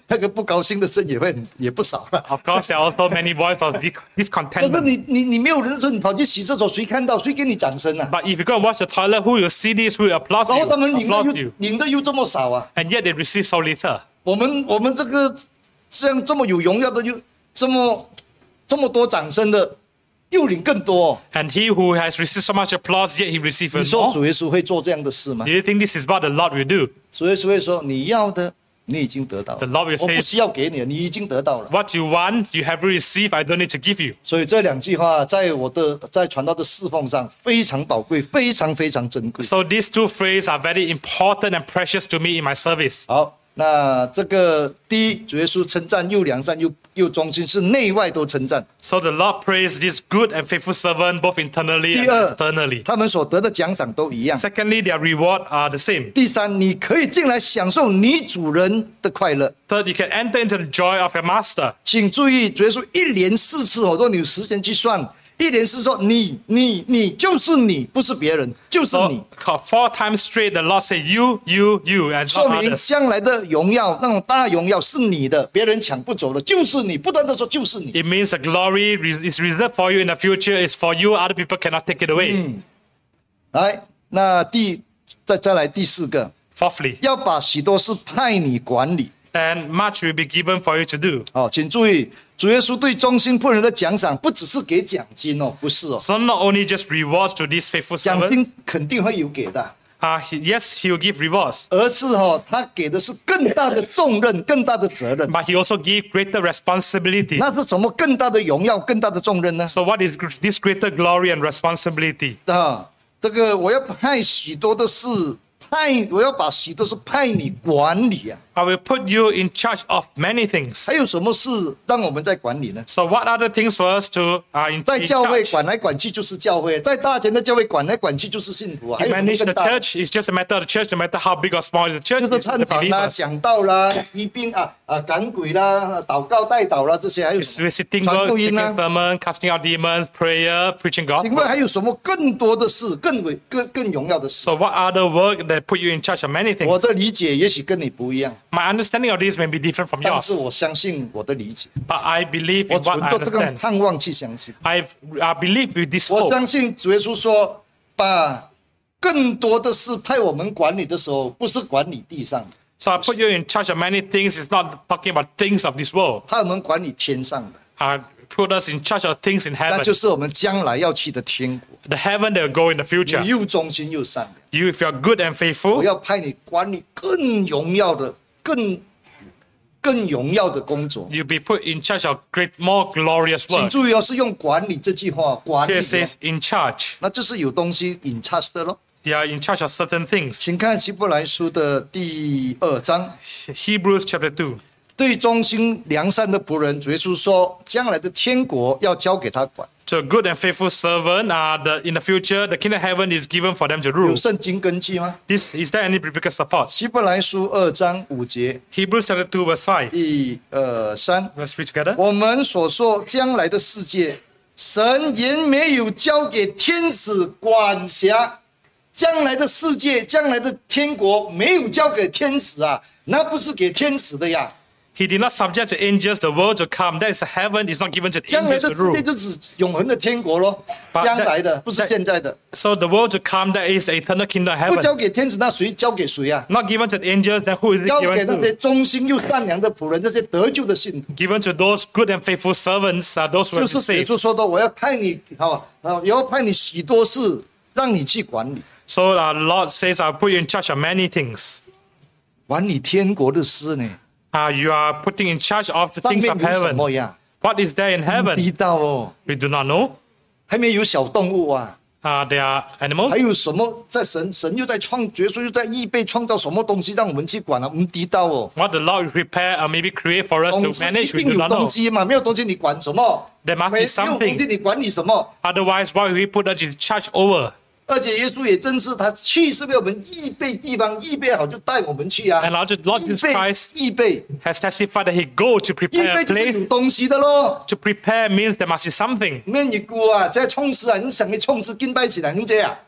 那个不高兴的声也会很也不少了。 Of course, there are also many voices of dis- 可是 discontentment. 你你你没有人的时候，你跑去洗厕所，谁看到谁给你掌声啊？ But if you go and watch the toilet, who will see this, who will applaud 然 you? 后他们领的 Applaud 又 you. 领的又这么少啊！ And yet they receive so little. 我们我们这个这样这么有荣耀的，又这么这么多掌声的，又领更多、哦。 And he who has received so much applause, yet he receives 你 even 说 more. 主耶稣会做这样的事吗 Do？ you think this is what the Lord will do? 主耶稣会说：“你要的，你已经得到了。 The Lord will 我 say- 不需要给你了，你已经得到了。 What you want, you have received. I don't need to give you. ” 所以这两句话在我的在传道的侍奉上非常宝贵，非常非常珍贵。 So these two phrases are very important and precious to me in my service. 好，那这个第一，主耶稣称赞又良善又又忠心，是内外都称赞。 So the Lord praised this good and faithful servant both internally 第 and 二 externally. 他们所得的奖赏都一样。 Secondly, their reward are the same. 第三，你可以进来享受你主人的快乐。 Third, you can enter into the joy of your master. 请注意，主耶稣一连四次，我说你有时间去算，一连是说你你你就是你，不是别人，就是你。 So four times straight, the Lord said, "You, you, you," and 说 not 明 others. 将来的荣耀，那种大荣耀是你的，别人抢不走的，就是你。不断的说就是你。 It means the glory re- is reserved for you in the future. Is for you. Other people cannot take it away. 来，那第再再来第四个， Fourthly, 要把许多事派你管理。 and much will be given for you to do. 哦，请注意，主耶稣对忠心仆人的奖赏，不只是给奖金哦，不是哦， So not only just rewards to these faithful 奖 servants. 金肯定会有给的， Uh, he- yes, he will give rewards, 而是哦，他给的是更大的重任、更大的责任。 but he also give greater responsibility. 那是什么更大的荣耀、更大的重任呢？ So what is gr- this greater glory and responsibility? 啊，这个我要派许多的事，派我要把许多事派你管理啊。 I will put you in charge of many things. 还有什么事让我们在管理呢？ So what other things for us to uh, in, 在 in 教会 charge? 管来管去就是教会，在大钱的教会管来管去就是信徒啊。还 You 有什么 manage 更 the 大的？ church. It's just a matter of the church, no matter how big or small the church 就是 is. 参 The 访啦、 believers. 讲道啦、医病啊、啊赶鬼啦、祷告代祷啦，这些还有 It's 什么 visiting 传 works, 福音 taking 啊？ sermon, casting out demons, prayer, preaching 请 gospel. 问还有什么更多的事、更伟、更更荣耀的事？ So what other work that put you in charge of many 我 things? 的理解也许跟你不一样， My understanding of this may be different from 但是 yours, 我相信我的理解， but I believe 我 in what 存 I 着这个 understand. 盼望去相信。 I I believe with this 我 hope. 相信主耶稣说，把更多的事派我们管理的时候，不是管理地上的， So I put you in charge of many things. It's not talking about things of this world. 派我们管理天上的， I put us in charge of things in 那 heaven. 就是我们将来要去的天国。 The heaven that will go in the future. 你又忠心又善良， You, if you are good and 我 faithful, 要派你管理更荣耀的、更更荣耀的工作。 you'll be put in charge of great, more glorious 请 work. 注意哦，是用管理这句话，管理 Here 哦 it says in charge. 那就是有东西 in charge 的咯。 They are in charge of certain things. 请看希伯来书的第二章， Hebrews chapter two. 对忠心良善的仆人，主耶稣说，将来的天国要交给他管。 To a good and faithful servant, uh, the, in the future, the kingdom of heaven is given for them to 有 rule. 圣经根据吗？ This, is there any biblical support? 希伯来书二章五节 Hebrews chapter two, verse five. 一二三， Let's read together. 我们所说将来的世界，神也没有交给天使管辖。将来的世界，将来的天国没有交给天使啊，那不是给天使的呀。 He did not subject to angels the world to come. That is heaven is not given to the 将来 angels 的 to 世界 rule. 就是永恒的天国咯， But 将来的 that- 不是 that- 现在的， So the world to come, that is the eternal kingdom of 不交 heaven. 给天使，那谁交给谁啊？ Not given to the angels, then who is it 交给 given 那些 to? 忠心又善良的仆人，这些得救的信徒。 Given to those good and faithful servants, uh, those who 就 have 是 been 耶 saved. 稣说的，我要派你，好，好，也要派你许多事，让你去管理， So our Lord says, I'll put you in charge of many things. 管理天国的事呢。 Uh, you are putting in charge of the 上 things 面 of 有什 heaven. 么呀？ What is there in 不 heaven? 知道哦， We do not know. 还没有小动物啊， Uh, there are 还 animals. 有什么？在神神又在创，耶稣又在预备创造什么东西让我们去管啊？不知道哦。 What the Lord will prepare or maybe create for us 总 to 之一 manage, we 定 do 有 not 东 know. 西嘛，没有东西你管什么？ There must 没 be 有东 something. 西你管理什么？ Otherwise, why will He put us in charge over? 而且耶稣也真是他去是为我们预备地方，预备好就带我们去啊。 And our Lord 预 Jesus 备 Christ 预备 has testified that He go to 预 prepare 备 a 就是有 place. 东西的咯。 To prepare means there must be something. 免一句啊，这创始啊，你想去创始敬拜起来，你这啊，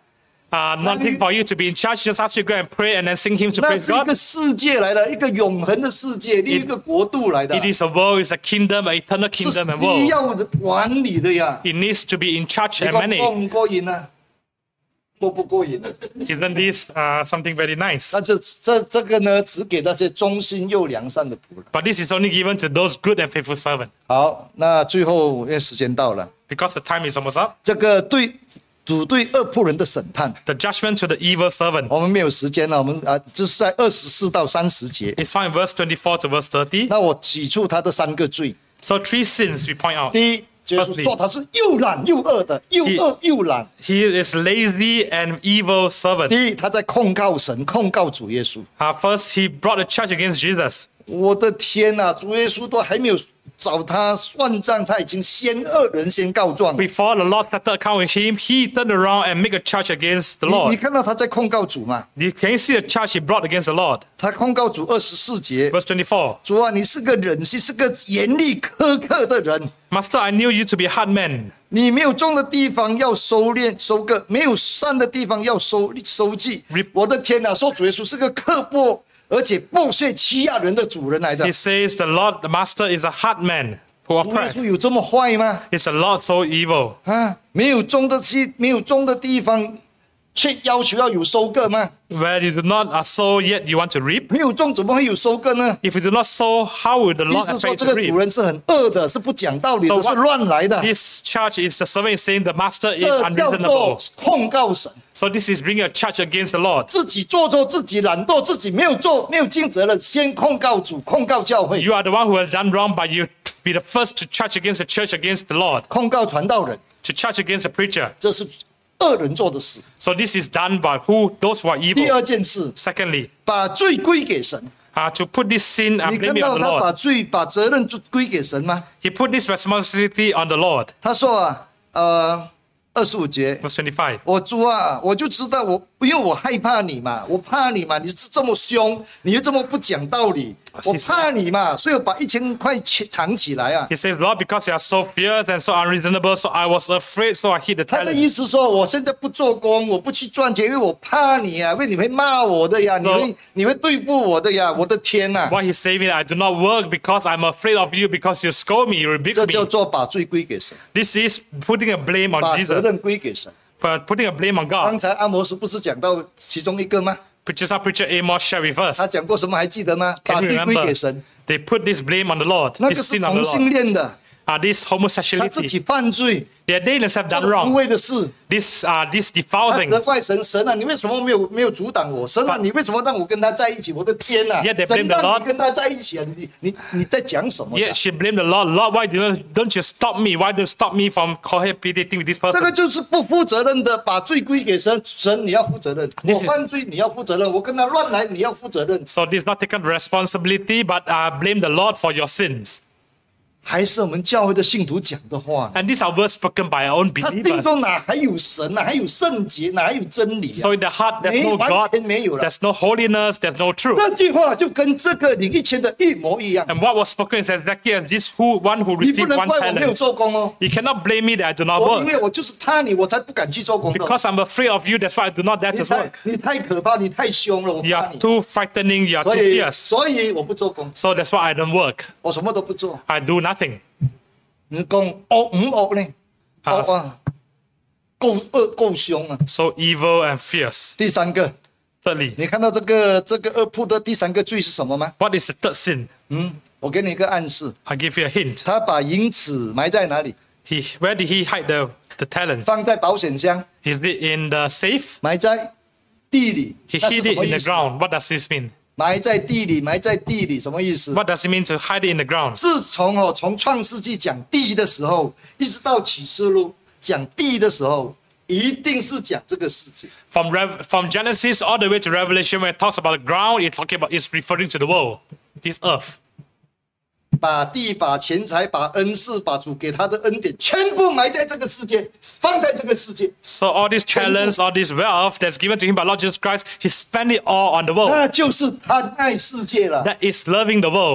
Uh, nothing for you to be in charge. Just ask you to go and pray and then sing hymns to 那 praise 是一 God. 个世界来的，一个永恒的世界，另一个国度来的， It is a world, it's a kingdom, an eternal 是 kingdom and 需 world. 要管理的呀。 It needs to be in charge 你 and 说过 managed. 不过瘾呢？过不过瘾呢？ Isn't this uh, something very nice? 那这这这个呢，只给那些忠心又良善的仆人。 But this is only given to those good and faithful servants. 好，那最后因为时间到了， Because the time is almost up. 这个对主对恶仆人的审判， The judgment to the evil servant 我们没有时间了，我们啊，就是在二十四到三十节。 is found in verse twenty-four to verse thirty. 那我举出他的三个罪。 So three sins we point out. 第一，就是说他是又懒又恶的，又恶又懒。 He is lazy and evil servant. 第一，他在控告神，控告主耶稣。 Uh, first, he brought a charge against Jesus. 我的天哪、主耶稣都还没有找他算账，他已经先恶人先告状。 Before the Lord settled account with him, he turned around and made a charge against the 你你 Lord. 看到他在控告主吗？ You- Can you see the charge he brought against the Lord? 他控告主二十四节， Verse twenty-four. 主啊，你是个忍心，是个严厉苛刻的人。 Master, I knew you to be a hard man. 你没有种的地方要收敛收割，没有善的地方要收收据 Rep-。 我的天哪！说主耶稣是个刻薄而且剥削欺压人的主人来的。 He says the Lord, the Master, is a hard man who 主耶 oppresses. 稣有这么坏吗？ Is the Lord so evil? 啊，没有种的地，没有种的地方，却要求要有收割吗？ Where you do not uh, sow, yet you want to reap? 没有种怎么会有收割呢？ If you do not sow, how will the 意 Lord 思 expect 说 you 这 to 个主 reap? 人是很恶的，是不讲道理 So 的，是 what- 乱来的。 This charge is the servant is saying the Master is 这叫做 unreasonable. 控告神， So this is bringing a charge against the Lord. 自己做错，自己懒惰，自己没有做，没有尽责任，先控告主，控告教会， You are the one who has done wrong, but you be the first to charge against the church, against the Lord, 控告传道人， to charge against the preacher. 这是恶人做的事。 So this is done by who? Those who are 第 evil. 二件事， Secondly, 把罪归给神。 uh, to put this sin 你 and 看 blame it 到 on the 他把 Lord. 罪、把责任就归给神吗？ He put this responsibility on the Lord. 他说啊，呃，二十五节， Verse twenty-five. 我主啊，我就知道我，因为我害怕你嘛，我怕你嘛，你是这么凶，你又这么不讲道理，我怕你嘛，所以我把一千块钱藏起来啊。 He says, Lord, because you are so fierce and so unreasonable, so I was afraid, so I hid the 他的 talent. 意思说，我现在不做工，我不去赚钱，因为我怕你啊，因为你会骂我的呀，你会你会对付我的呀，我的天呐、 Why he's saying, I do not work because I'm afraid of you, because you scold me, you 这 rebuke 叫 me. 做把罪归给神， This is putting a blame on 把责 Jesus, 任归给神。 but putting a blame on 刚 God. 才阿摩斯不是讲到其中一个吗？ Which is how preacher Amos shared with us. 他讲过什么还记得吗？把 Can you 罪归 remember? 给神， They put this blame on the Lord, 那个 this 是 sin on the 同性 Lord. 恋的， Uh, this 他自 homosexuality. 己犯罪， They, they themselves 做 done 了污 wrong. 秽的事。 This, uh, this defile 他 things. 责怪神，神啊，你为什么没有没有阻挡我？神啊，你为什么让我跟他在一起？我的天呐、 Yet they 神 blame the 让 Lord. 你跟他在一起啊！你你你在讲什么的？ Yet she blamed the Lord. Lord, why do you, don't you stop me? Why don't you stop me from cohabitating with this 这个 person? 就是不负责任的，把罪归给神，神你要负责任。我 This is- 犯罪你要负责任，我跟他乱来你要负责任。 So this is not taken responsibility, but uh, blame the Lord for your sins. 还是我们教会的信徒讲的话， And these are words spoken by our own 他心 believers. 中哪还有神哪还有圣洁，哪还有真理啊？ So in the heart, there's 没 no 完 God, 全没有了。 there's no holiness, there's no truth. 这句话就跟这个领一千的一模一样。 And what was spoken is exactly as this who one who 你不 received 能 one 怪我没有 talent. 做工哦， You cannot blame me that I do not 我因 work. 为我就是怕你，我才不敢去做工的。 Because I'm afraid of you, that's why I do not dare 你 to 太 work. 你太可怕，你太凶了，我 You 怕 are 你。 too frightening, you are 所 too 以 fierce. 所以我不做工， So that's why I don't work. 我什么都不做。 I do nothing. 你讲恶唔恶呢？ 啊恶啊，够恶够凶啊！ So evil and fierce. 第三个， Thirdly, 你看到这个这个恶仆的第三个罪是什么吗？ what is the third sin? 嗯，我给你一个暗示， I'll give you a hint. 他把银子埋在哪里？ He, where did he hide the, the talent? 放在保险箱， Is it in the safe? 埋在地里。 He 那是 hid 什 it 么 in 意 the 思？ ground. What does this mean? 埋在地里，埋在地里，什么意思？ What does it mean to hide it in the ground? 自从哦，从创世纪讲地的时候，一直到启示录讲地的时候，一定是讲这个世界。 From Rev, from Genesis all the way to Revelation, when it talks about the ground, it's talking about it's referring to the world, this earth. 把地、把钱财、把恩赐、把主给他的恩典，全部埋在这个世界，放在这个世界， So all these talents, all this wealth that's given to him by Lord Jesus Christ, he spent it all on the world. 那就是贪爱世界了。 That is loving the world.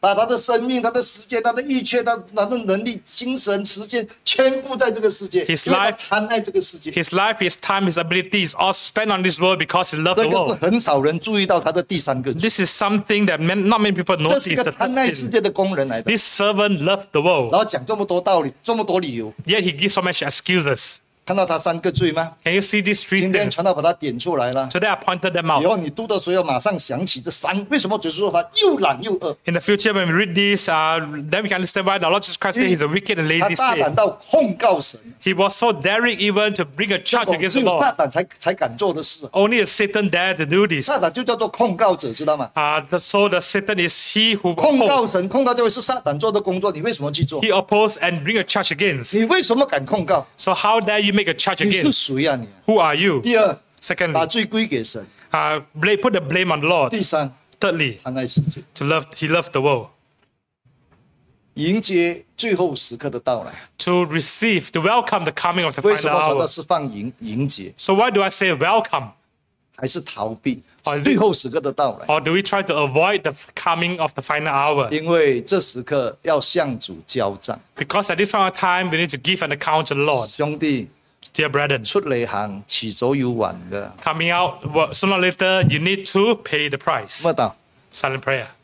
把他的生命、他的时间、他的欲缺、他他的能力、精神、时间，全部在这个世界， His 因为他 life- 贪爱这个世界。 His life, his time, his abilities all spent on this world because he loved 这 the 个是 world. 很少人注意到他的第三个字， This is something that man, not many people 这是 notice. 一个 The 贪爱 third 世 sin. 界的工人来的， This servant loved the 然 world, 后讲这么多道理，这么多理由， yet he gives so much excuses. 看到他三个罪吗？ Can you see these three 今天 things? 传道把它点出来了。 Today I pointed them 以后 out. 你读的时候，马上想起这三，为什么主说他又懒又恶？ In the future, when we read this, uh, then we can understand why the Lord Jesus Christ said he's a wicked and 他 lazy 大胆 slave. 到控告神， He was so daring even to bring a 这 charge 种 against 只 the 有撒 Lord. 旦才才敢做的事。 Only Satan dared to do this. 撒旦就叫做控告者，知道吗？ Uh, the, so the Satan is he who 控 oppose. 告神、控告教会是撒旦做的工作，你为什么去做？ He oppose and bring a charge against. 你为什么敢控告？ So how dare you make a charge 你是 against? 谁啊你？ Who are you? 第二，把 Secondly, 罪归给神； uh, blame, put the blame on the Lord. 第三， Thirdly, 贪爱世界， to love, he loved the world. 迎接最后时刻的到来。 To receive, to welcome the coming of the 为什 final 么传道 hour. 是放迎迎接， So why do I say welcome? 还是逃避哦最后时刻的到来？ Or do we try to avoid the coming of the final hour? 因为这时刻要向主交账。 Because at this point of time, we need to give an account to the Lord. 兄弟， Dear brethren, 出嚟行遲早要還嘅。 coming out, well, sooner or later, you need to pay the price. 乜道？ Silent prayer.